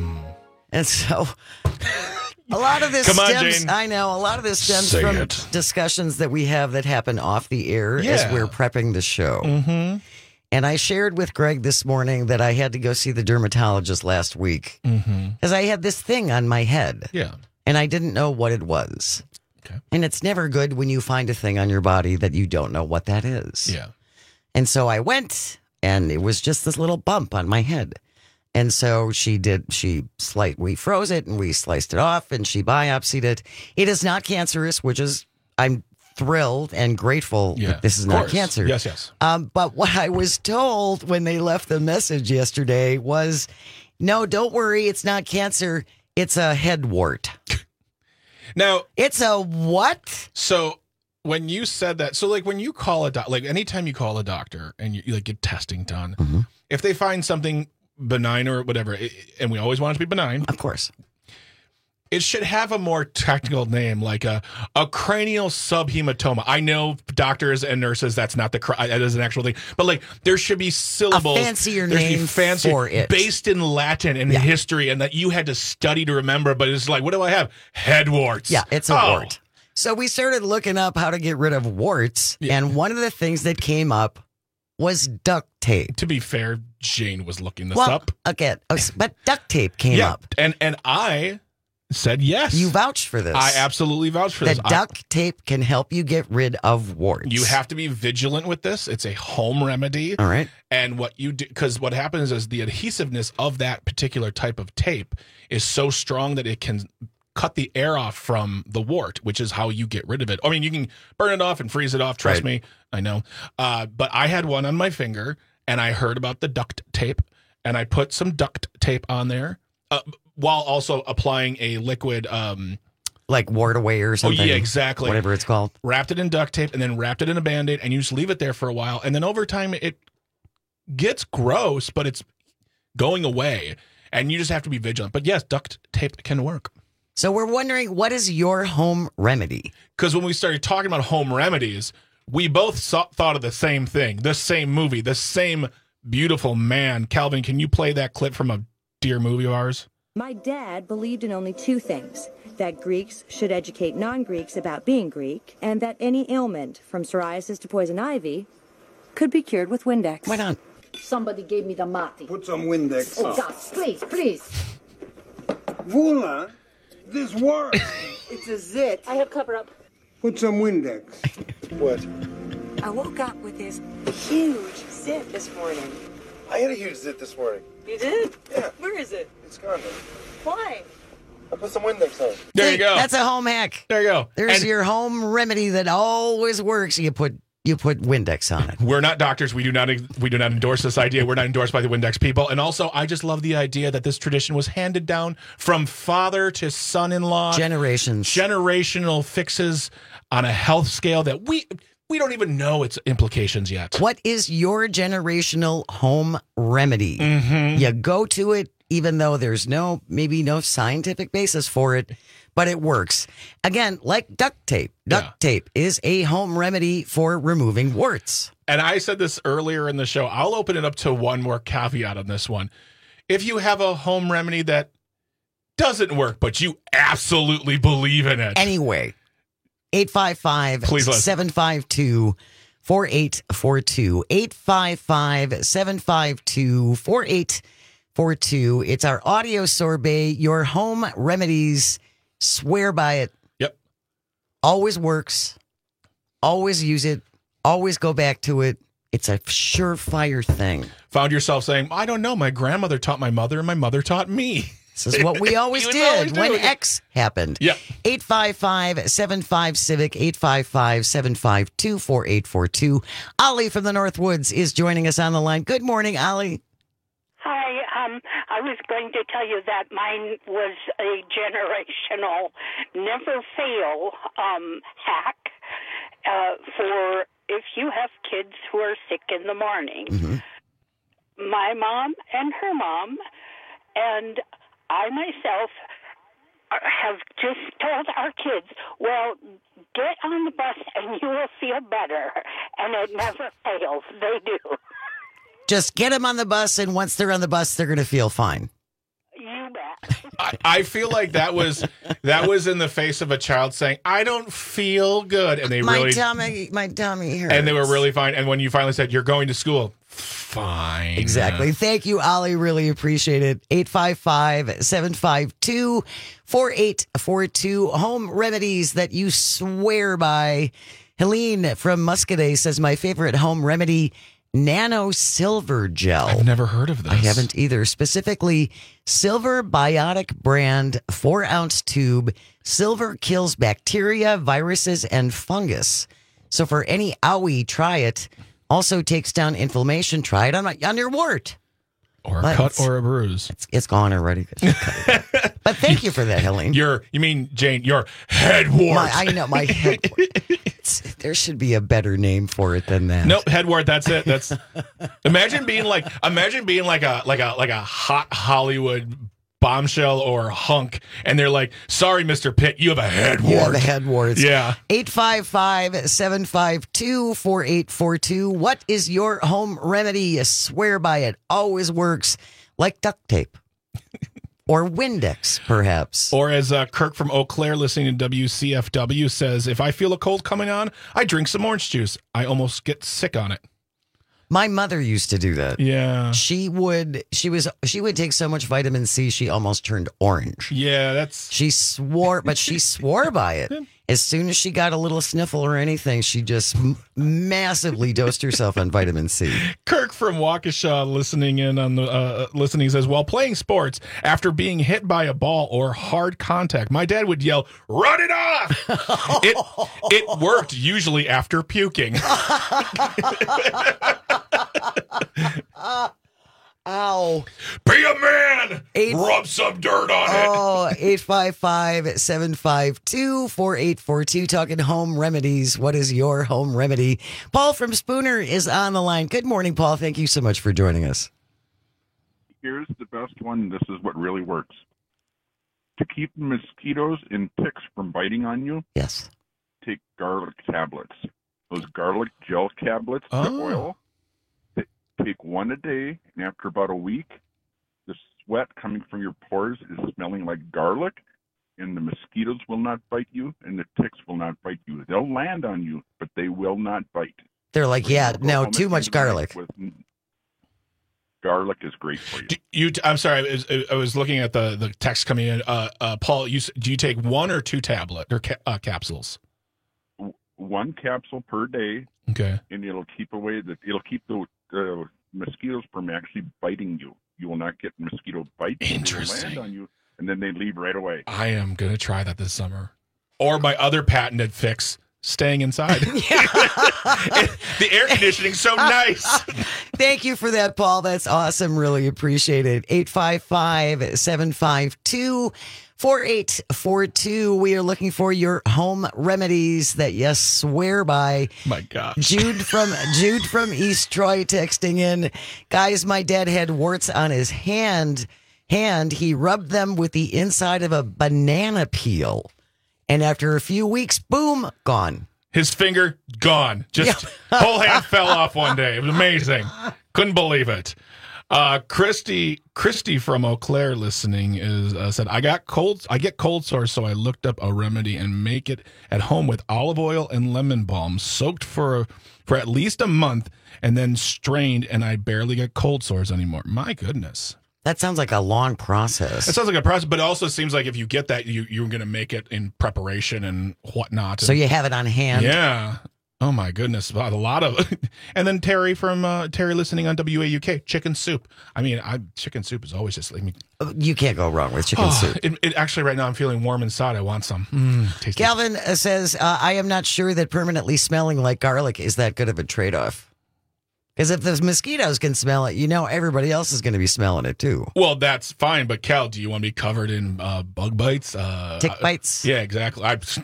S18: And so... A lot of this stems,
S20: Jane.
S18: I know, a lot of this stems
S20: Say
S18: from
S20: it.
S18: discussions that we have that happen off the air as we're prepping the show. And I shared with Greg this morning that I had to go see the dermatologist last week because I had this thing on my head.
S20: Yeah.
S18: And I didn't know what it was.
S20: Okay.
S18: And it's never good when you find a thing on your body that you don't know what that is.
S20: Yeah.
S18: And so I went, and it was just this little bump on my head. And so we froze it and we sliced it off and she biopsied it. It is not cancerous, which is, I'm thrilled and grateful that this is not cancer.
S20: Yes, yes.
S18: But what I was told when they left the message yesterday was, no, don't worry, it's not cancer. It's a head wart.
S20: Now,
S18: it's a what?
S20: So when you said that, so like when you call a doctor, like anytime you call a doctor and you like get testing done, if they find something benign or whatever, and we always want it to be benign,
S18: of course,
S20: It should have a more technical name, like a cranial subhematoma. I know doctors and nurses, that is an actual thing. But like, there should be syllables.
S18: A fancier name for it.
S20: Based in Latin and history, and that you had to study to remember. But it's like, what do I have? Head warts.
S18: Yeah, it's a wart. So we started looking up how to get rid of warts. Yeah. And one of the things that came up was duct tape.
S20: To be fair, Jane was looking this up.
S18: Okay, but duct tape came up.
S20: And I said yes.
S18: You vouched for this.
S20: I absolutely vouched for this.
S18: That duct tape can help you get rid of warts.
S20: You have to be vigilant with this. It's a home remedy.
S18: All right.
S20: And what you do, because what happens is the adhesiveness of that particular type of tape is so strong that it can cut the air off from the wart, which is how you get rid of it. I mean, you can burn it off and freeze it off. Trust me. I know. But I had one on my finger, and I heard about the duct tape, and I put some duct tape on there. While also applying a liquid,
S18: like wart away or something.
S20: Oh yeah, exactly.
S18: Whatever it's called.
S20: Wrapped it in duct tape and then wrapped it in a Band-Aid, and you just leave it there for a while. And then over time, it gets gross, but it's going away. And you just have to be vigilant. But yes, duct tape can work.
S18: So we're wondering, what is your home remedy?
S20: Because when we started talking about home remedies, we both thought of the same thing, the same movie, the same beautiful man. Calvin, can you play that clip from a dear movie of ours?
S10: My dad believed in only two things, that Greeks should educate non-Greeks about being Greek, and that any ailment, from psoriasis to poison ivy, could be cured with Windex.
S18: Why not?
S14: Somebody gave me the mati.
S15: Put some Windex.
S14: Oh, God, please.
S15: Vula, this works.
S14: It's a zit. I have cover up.
S15: Put some Windex. What?
S10: I woke up with this huge zit this morning.
S15: I had a huge zit this morning.
S10: You did?
S15: Yeah.
S10: Where is it?
S15: It's gone.
S10: Why?
S15: I put some Windex on.
S20: There you go.
S18: That's a home hack.
S20: There you go.
S18: There's your home remedy that always works. You put Windex on it.
S20: We're not doctors. We do not endorse this idea. We're not endorsed by the Windex people. And also, I just love the idea that this tradition was handed down from father to son-in-law. Generational fixes on a health scale that we don't even know its implications yet.
S18: What is your generational home remedy?
S20: Mm-hmm.
S18: You go to it even though there's maybe no scientific basis for it, but it works. Again, like duct tape. Duct tape is a home remedy for removing warts.
S20: And I said this earlier in the show. I'll open it up to one more caveat on this one. If you have a home remedy that doesn't work, but you absolutely believe in it.
S18: Anyway, 855-752-4842. 855-752-4842. It's our audio sorbet. Your home remedies, swear by it.
S20: Yep.
S18: Always works. Always use it. Always go back to it. It's a surefire thing.
S20: Found yourself saying, I don't know. My grandmother taught my mother and my mother taught me.
S18: This is what we always did when X happened.
S20: Yeah.
S18: 855-75-CIVIC, 855-752-4842. Ollie from the Northwoods is joining us on the line. Good morning, Ollie.
S16: Hi. I was going to tell you that mine was a generational never fail hack for if you have kids who are sick in the morning.
S18: Mm-hmm.
S16: My mom and her mom and I myself have just told our kids, well, get on the bus and you will feel better. And it never fails. They do.
S18: Just get them on the bus, and once they're on the bus, they're going to feel fine.
S16: You bet.
S20: I feel like that was in the face of a child saying, I don't feel good. And
S18: my tummy hurts.
S20: And they were really fine. And when you finally said, you're going to school, fine.
S18: Exactly. Thank you, Ollie. Really appreciate it. 855-752-4842. Home remedies that you swear by. Helene from Muscadet says, my favorite home remedy, Nano Silver Gel.
S20: I've never heard of this.
S18: I haven't either. Specifically, Silver Biotic brand 4-ounce tube. Silver kills bacteria, viruses, and fungus. So for any owie, try it. Also takes down inflammation. Try it on your wart.
S20: Or a cut or a bruise.
S18: It's gone already. But thank you for that, Helene.
S20: You mean, Jane, your head wart.
S18: I know, my head wart. There should be a better name for it than that.
S20: Nope, head wart, that's it. Imagine being like a hot Hollywood bombshell or hunk, and they're like, sorry, Mr. Pitt, you have a head wart.
S18: You have a head wart.
S20: Yeah.
S18: 855-752-4842. What is your home remedy? I swear by it. Always works. Like duct tape. Or Windex, perhaps.
S20: Or as Kirk from Eau Claire listening to WCFW says, if I feel a cold coming on, I drink some orange juice. I almost get sick on it.
S18: My mother used to do that.
S20: Yeah.
S18: She would take so much vitamin C she almost turned orange.
S20: Yeah,
S18: she swore by it. As soon as she got a little sniffle or anything, she just massively dosed herself on vitamin C.
S20: Kirk from Waukesha listening says, while playing sports, after being hit by a ball or hard contact, my dad would yell, "Run it off!" It worked usually after puking.
S18: Ow.
S20: Be a man! Rub some dirt on it.
S18: Oh, 855-752-4842. Talking home remedies. What is your home remedy? Paul from Spooner is on the line. Good morning, Paul. Thank you so much for joining us.
S21: Here's the best one. This is what really works. To keep mosquitoes and ticks from biting on you,
S18: yes,
S21: take garlic tablets. Those garlic gel tablets, the oil. Take one a day, and after about a week, the sweat coming from your pores is smelling like garlic, and the mosquitoes will not bite you, and the ticks will not bite you. They'll land on you, but they will not bite.
S18: They're like, too much garlic.
S21: Garlic is great for you.
S20: I'm sorry, I was looking at the text coming in. Paul, do you take one or two capsules?
S21: One capsule per day.
S20: Okay.
S21: And it'll keep the mosquitoes from actually biting you. You will not get mosquito bites.
S20: Interesting.
S21: They land on you, and then they leave right away.
S20: I am going to try that this summer. Or my other patented fix, staying inside. The air conditioning's so nice.
S18: Thank you for that, Paul. That's awesome. Really appreciate it. 855-752-4842. We are looking for your home remedies that you swear by.
S20: My God.
S18: Jude from East Troy texting in. Guys, my dad had warts on his hand. He rubbed them with the inside of a banana peel. And after a few weeks, boom, gone.
S20: His finger, gone. Just whole hand fell off one day. It was amazing. Couldn't believe it. Christy from Eau Claire listening said, I get cold sores, so I looked up a remedy and make it at home with olive oil and lemon balm, soaked for at least a month, and then strained, and I barely get cold sores anymore. My goodness.
S18: That sounds like a long process.
S20: It sounds like a process, but it also seems like if you get that, you're going to make it in preparation and whatnot.
S18: So you have it on hand.
S20: Yeah. Oh my goodness, a lot of. And then Terry from Terry listening on WAUK, chicken soup. I mean, chicken soup is always just.
S18: You can't go wrong with chicken soup.
S20: It actually, right now, I'm feeling warm inside. I want some. Tasty.
S18: Calvin says, I am not sure that permanently smelling like garlic is that good of a trade-off. Because if the mosquitoes can smell it, everybody else is going to be smelling it too.
S20: Well, that's fine. But Cal, do you want to be covered in bug bites?
S18: Tick bites?
S20: Yeah, exactly.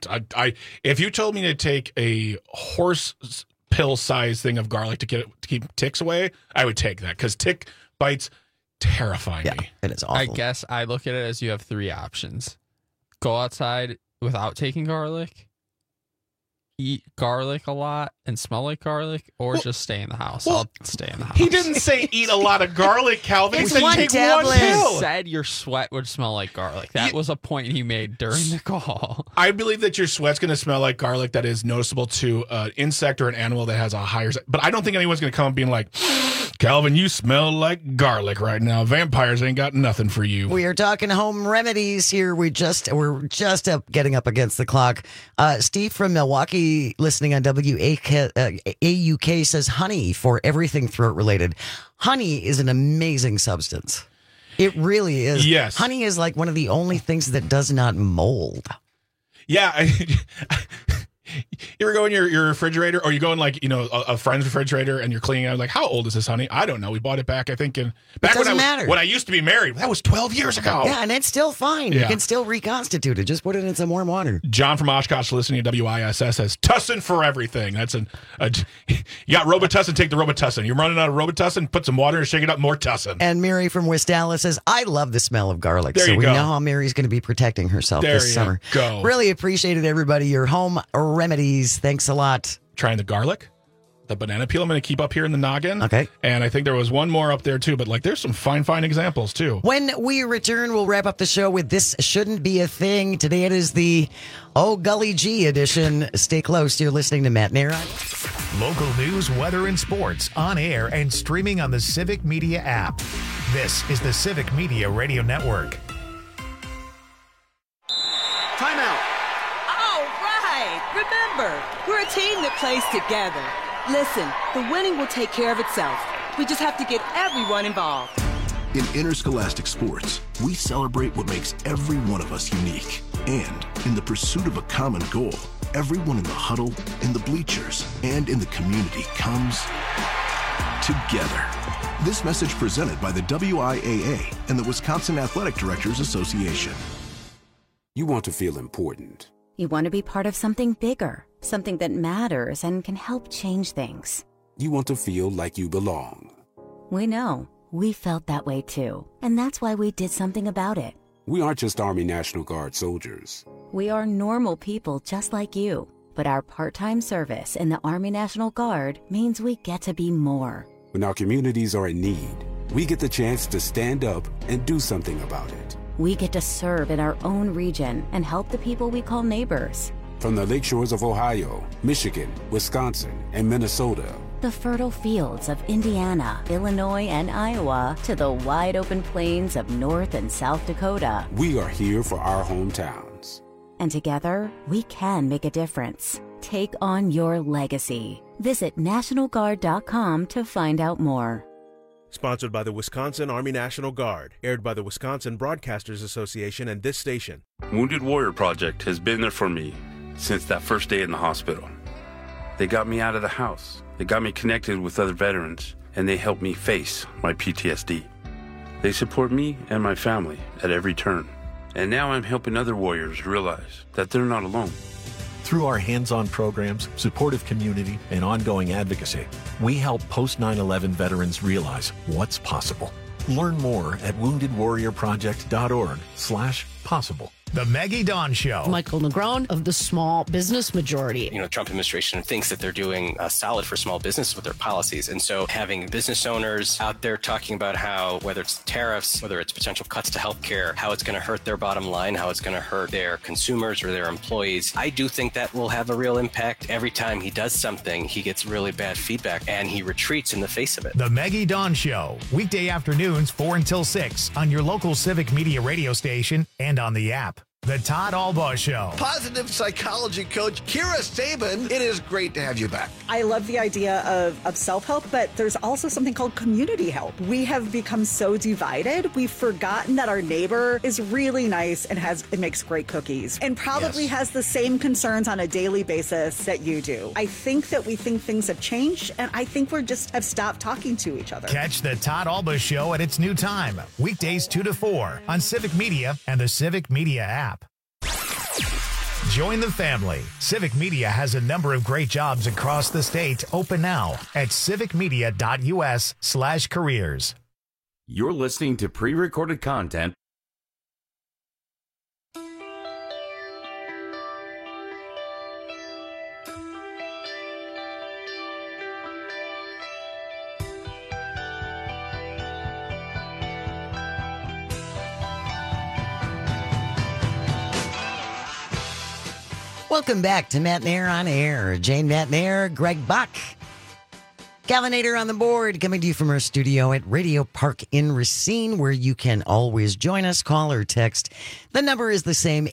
S20: If you told me to take a horse pill size thing of garlic to keep ticks away, I would take that because tick bites terrify me.
S18: And it's awful.
S22: I guess I look at it as you have three options: go outside without taking garlic, eat garlic a lot and smell like garlic, or just stay in the house. I'll stay in the house.
S20: He didn't say eat a lot of garlic, Calvin. He said take one pill.
S22: He said your sweat would smell like garlic. That was a point he made during the call.
S20: I believe that your sweat's going to smell like garlic that is noticeable to an insect or an animal that has a higher... But I don't think anyone's going to come up being like, Calvin, you smell like garlic right now. Vampires ain't got nothing for you.
S18: We are talking home remedies here. We're just getting up against the clock. Steve from Milwaukee listening on AUK says honey for everything throat related. Honey is an amazing substance. It really is.
S20: Yes.
S18: Honey is like one of the only things that does not mold.
S20: Yeah. You ever go in your refrigerator, or you go in like, a friend's refrigerator and you're cleaning out, like, how old is this, honey? I don't know. We bought it back, I think, when I used to be married. That was 12 years ago.
S18: Yeah, and it's still fine.
S20: Yeah.
S18: You can still reconstitute it. Just put it in some warm water.
S20: John from Oshkosh listening to WISS says, Tussin for everything. That's you got Robitussin, take the Robitussin. You're running out of Robitussin, put some water and shake it up, more Tussin.
S18: And Mary from West Dallas says, I love the smell of garlic.
S20: There
S18: so
S20: you
S18: we
S20: go.
S18: know how Mary's going to be protecting herself this summer.
S20: Go.
S18: Really appreciated everybody. Your home remedies. Thanks a lot.
S20: Trying the garlic, the banana peel I'm going to keep up here in the noggin.
S18: Okay.
S20: And I think there was one more up there too, but there's some fine examples too.
S18: When we return, we'll wrap up the show with This Shouldn't Be a Thing. Today it is the Oh Gully G edition. Stay close. You're listening to Matt Nair.
S1: Local news, weather, and sports on air and streaming on the Civic Media app. This is the Civic Media Radio Network.
S3: Timeout.
S19: All right. Remember, we're a team that plays together. Listen, the winning will take care of itself. We just have to get everyone involved.
S23: In interscholastic sports, we celebrate what makes every one of us unique. And in the pursuit of a common goal, everyone in the huddle, in the bleachers, and in the community comes together. This message presented by the WIAA and the Wisconsin Athletic Directors Association.
S24: You want to feel important.
S25: You want to be part of something bigger, something that matters and can help change things.
S24: You want to feel like you belong.
S25: We know. We felt that way too. And that's why we did something about it.
S24: We aren't just Army National Guard soldiers.
S25: We are normal people just like you. But our part-time service in the Army National Guard means we get to be more.
S24: When our communities are in need, we get the chance to stand up and do something about it.
S25: We get to serve in our own region and help the people we call neighbors.
S24: From the lake shores of Ohio, Michigan, Wisconsin, and Minnesota,
S25: the fertile fields of Indiana, Illinois, and Iowa, to the wide open plains of North and South Dakota.
S24: We are here for our hometowns.
S25: And together, we can make a difference. Take on your legacy. Visit NationalGuard.com to find out more.
S26: Sponsored by the Wisconsin Army National Guard. Aired by the Wisconsin Broadcasters Association and this station.
S17: Wounded Warrior Project has been there for me since that first day in the hospital. They got me out of the house. They got me connected with other veterans, and they helped me face my PTSD. They support me and my family at every turn. And now I'm helping other warriors realize that they're not alone.
S27: Through our hands-on programs, supportive community, and ongoing advocacy, we help post 9/11 veterans realize what's possible. Learn more at woundedwarriorproject.org/possible.
S1: The Maggie Dawn Show.
S28: Michael Negron of the Small Business Majority.
S29: The Trump administration thinks that they're doing solid for small business with their policies. And so having business owners out there talking about how, whether it's tariffs, whether it's potential cuts to healthcare, how it's going to hurt their bottom line, how it's going to hurt their consumers or their employees, I do think that will have a real impact. Every time he does something, he gets really bad feedback and he retreats in the face of it.
S1: The Maggie Dawn Show. Weekday afternoons 4 until 6 on your local Civic Media radio station and on the app. The Todd Albaugh Show.
S9: Positive psychology coach Kira Sabin, it is great to have you back.
S30: I love the idea of self-help, but there's also something called community help. We have become so divided, we've forgotten that our neighbor is really nice and makes great cookies and probably has the same concerns on a daily basis that you do. I think that we think things have changed, and I think we just have stopped talking to each other.
S1: Catch the Todd Albaugh Show at its new time, weekdays 2 to 4 on Civic Media and the Civic Media app. Join the family. Civic Media has a number of great jobs across the state open now at civicmedia.us/careers.
S17: You're listening to pre-recorded content.
S18: Welcome back to Matt Nair on Air. Jane Matt Nair, Greg Buck. Calvinator on the board, coming to you from our studio at Radio Park in Racine, where you can always join us, call or text. The number is the same,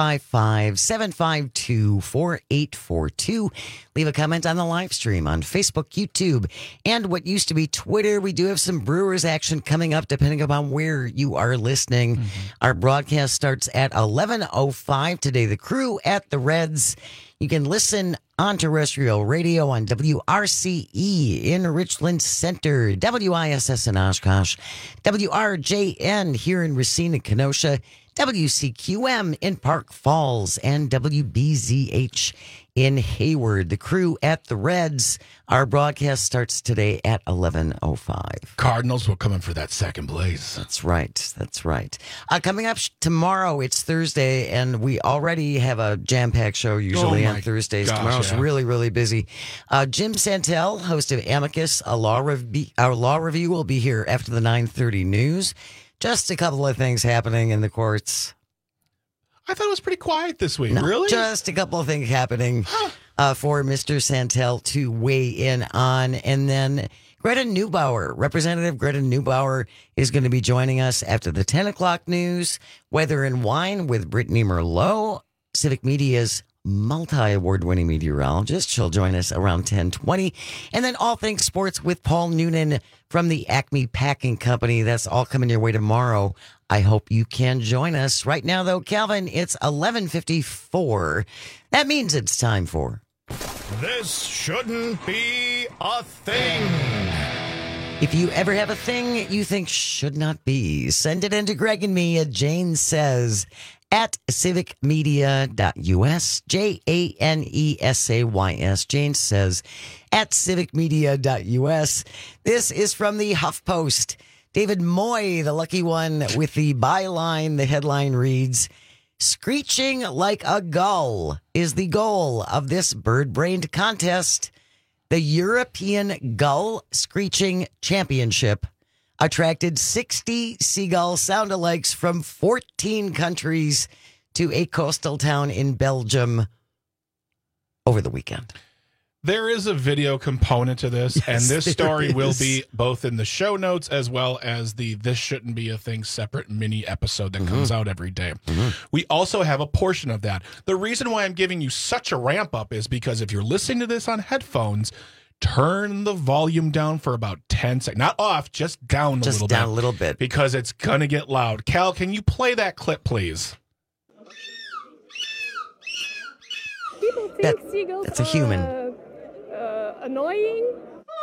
S18: 855-752-4842. Leave a comment on the live stream on Facebook, YouTube, and what used to be Twitter. We do have some Brewers action coming up, depending upon where you are listening. Our broadcast starts at 11:05 today. The Crew at the Reds. You can listen on terrestrial radio on WRCE in Richland Center, WISS in Oshkosh, WRJN here in Racine and Kenosha, WCQM in Park Falls, and WBZH in Hayward. The crew at the Reds. Our broadcast starts today at 11:05.
S20: Cardinals will come in for that second place.
S18: That's right. That's right. Coming up tomorrow, it's Thursday, and we already have a jam-packed show usually on Thursdays. Tomorrow's really, really busy. Jim Santel, host of Amicus, our law review, will be here after the 9:30 news. Just a couple of things happening in the courts.
S20: I thought it was pretty quiet this week.
S18: No,
S20: really?
S18: Just a couple of things happening for Mr. Santel to weigh in on. And then Greta Neubauer, Representative Greta Neubauer, is going to be joining us after the 10 o'clock news. Weather and Wine with Brittany Merlot, Civic Media's multi-award-winning meteorologist. She'll join us around 10:20. And then All Things Sports with Paul Noonan from the Acme Packing Company. That's all coming your way tomorrow. I hope you can join us. Right now, though, Calvin, it's 11:54. That means it's time for...
S1: This shouldn't be a thing.
S18: If you ever have a thing you think should not be, send it into Greg and me at Jane Says at civicmedia.us, JANESAYS, Jane Says at civicmedia.us. This is from the HuffPost. David Moy, the lucky one with the byline, the headline reads, "Screeching like a gull is the goal of this bird-brained contest. The European Gull Screeching Championship attracted 60 seagull sound-alikes from 14 countries to a coastal town in Belgium over the weekend."
S20: There is a video component to this, and this story will be both in the show notes as well as the This Shouldn't Be a Thing separate mini episode that comes out every day. We also have a portion of that. The reason why I'm giving you such a ramp up is because if you're listening to this on headphones, turn the volume down for about 10 seconds. Not off, just down a little bit.
S18: Just down a little bit.
S20: Because it's going to get loud. Cal, can you play that clip, please?
S2: People think seagulls
S18: that's a human.
S2: Annoying.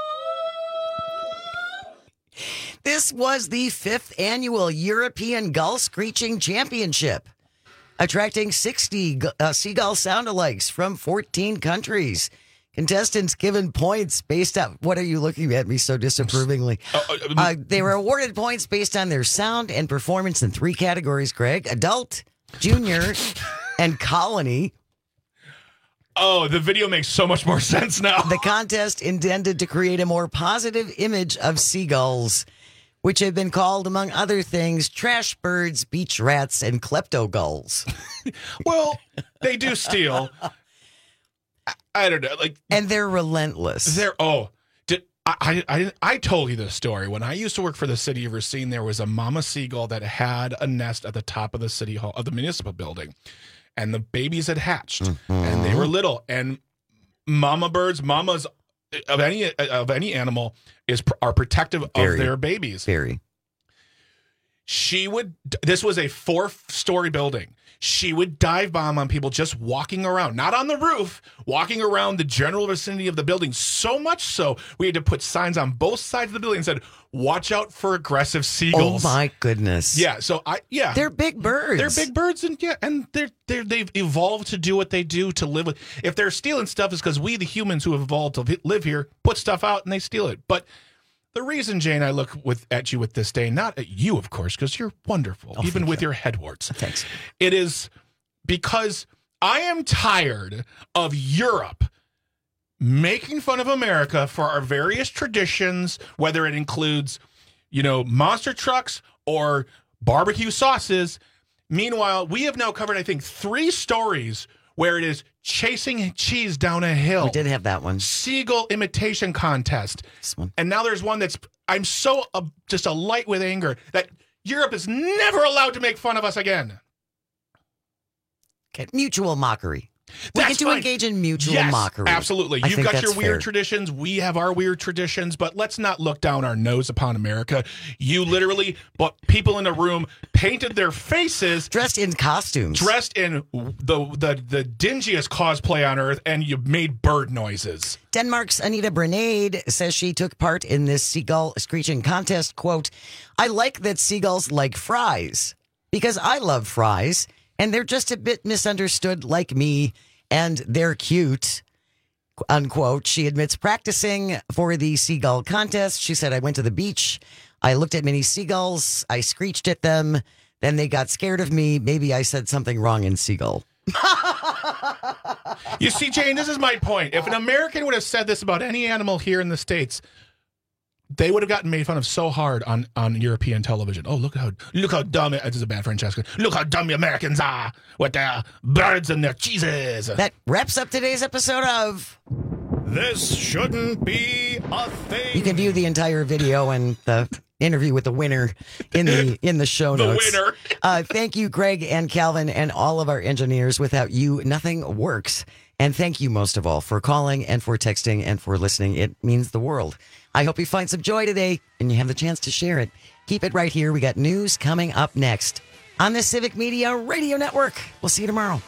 S18: This was the 5th annual European Gull Screeching Championship, attracting 60 seagull sound-alikes from 14 countries. Contestants given points based on... What are you looking at me so disapprovingly? They were awarded points based on their sound and performance in 3 categories, Greg. Adult, Junior, and Colony.
S20: Oh, the video makes so much more sense now.
S18: The contest intended to create a more positive image of seagulls, which have been called, among other things, trash birds, beach rats, and klepto gulls.
S20: Well, they do steal. I don't know,
S18: and they're relentless.
S20: I told you this story. When I used to work for the city of Racine, there was a mama seagull that had a nest at the top of the city hall of the municipal building. And the babies had hatched, and they were little. And mamas of any animal are protective of their babies.
S18: Very.
S20: This was a 4-story building. She would dive bomb on people just walking around, not on the roof, walking around the general vicinity of the building. So much so, we had to put signs on both sides of the building that said, "Watch out for aggressive seagulls."
S18: Oh my goodness!
S20: Yeah, so
S18: they're big birds.
S20: They're big birds, and they've evolved to do what they do to live with. If they're stealing stuff, it's because we, the humans who have evolved to live here, put stuff out and they steal it. But the reason, Jane, I look at you with disdain, not at you, of course, because you're wonderful, even with your head warts.
S18: Thanks.
S20: It is because I am tired of Europe making fun of America for our various traditions, whether it includes, monster trucks or barbecue sauces. Meanwhile, we have now covered, I think, 3 stories where it is chasing cheese down a hill.
S18: We did have that one.
S20: Seagull imitation contest. And now there's one that's, I'm so just alight with anger that Europe is never allowed to make fun of us again.
S18: Okay. Mutual mockery. We
S20: That's
S18: get to
S20: fine.
S18: engage in mutual
S20: Yes,
S18: mockery.
S20: absolutely.
S18: I
S20: You've
S18: think
S20: got
S18: that's
S20: your weird
S18: fair.
S20: traditions. We have our weird traditions, but let's not look down our nose upon America. You literally, but people in the room painted their faces,
S18: dressed in costumes,
S20: dressed in the dingiest cosplay on earth, and you made bird noises.
S18: Denmark's Anita Bernade says she took part in this seagull screeching contest. Quote, "I like that seagulls like fries because I love fries and they're just a bit misunderstood like me and they're cute." Unquote. She admits practicing for the seagull contest. She said, "I went to the beach. I looked at many seagulls. I screeched at them. Then they got scared of me. Maybe I said something wrong in seagull."
S20: You see, Jane, this is my point. If an American would have said this about any animal here in the States, they would have gotten made fun of so hard on European television. Oh, look how dumb this is a bad Francesca. Look how dumb the Americans are with their birds and their cheeses.
S18: That wraps up today's episode of
S1: This Shouldn't Be a Thing.
S18: You can view the entire video and the interview with the winner in the show notes.
S20: The
S18: winner. Thank you, Greg and Calvin, and all of our engineers. Without you, nothing works. And thank you most of all for calling and for texting and for listening. It means the world. I hope you find some joy today and you have the chance to share it. Keep it right here. We got news coming up next on the Civic Media Radio Network. We'll see you tomorrow.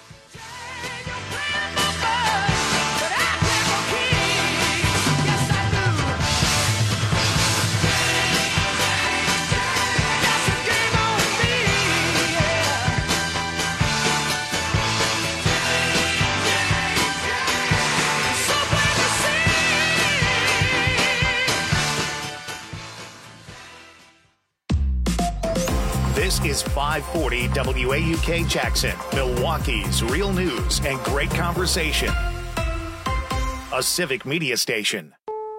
S1: This is 540 WAUK Jackson, Milwaukee's real news and great conversation. A Civic Media station.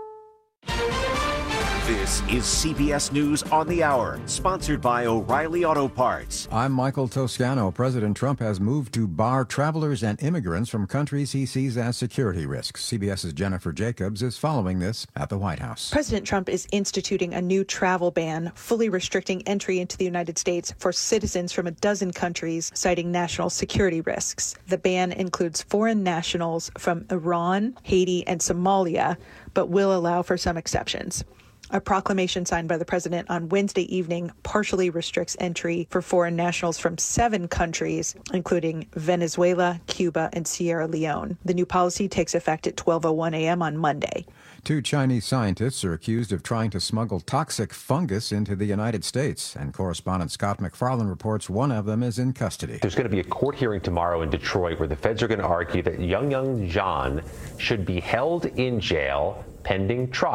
S3: This is CBS News on the Hour, sponsored by O'Reilly Auto Parts.
S4: I'm Michael Toscano. President Trump has moved to bar travelers and immigrants from countries he sees as security risks. CBS's Jennifer Jacobs is following this at the White House.
S5: President Trump is instituting a new travel ban, fully restricting entry into the United States for citizens from a dozen countries, citing national security risks. The ban includes foreign nationals from Iran, Haiti, and Somalia, but will allow for some exceptions. A proclamation signed by the president on Wednesday evening partially restricts entry for foreign nationals from 7 countries, including Venezuela, Cuba, and Sierra Leone. The new policy takes effect at 12:01 a.m. on Monday.
S4: 2 Chinese scientists are accused of trying to smuggle toxic fungus into the United States, and correspondent Scott McFarlane reports one of them is in custody.
S6: There's going to be a court hearing tomorrow in Detroit where the feds are going to argue that Young John should be held in jail pending trial.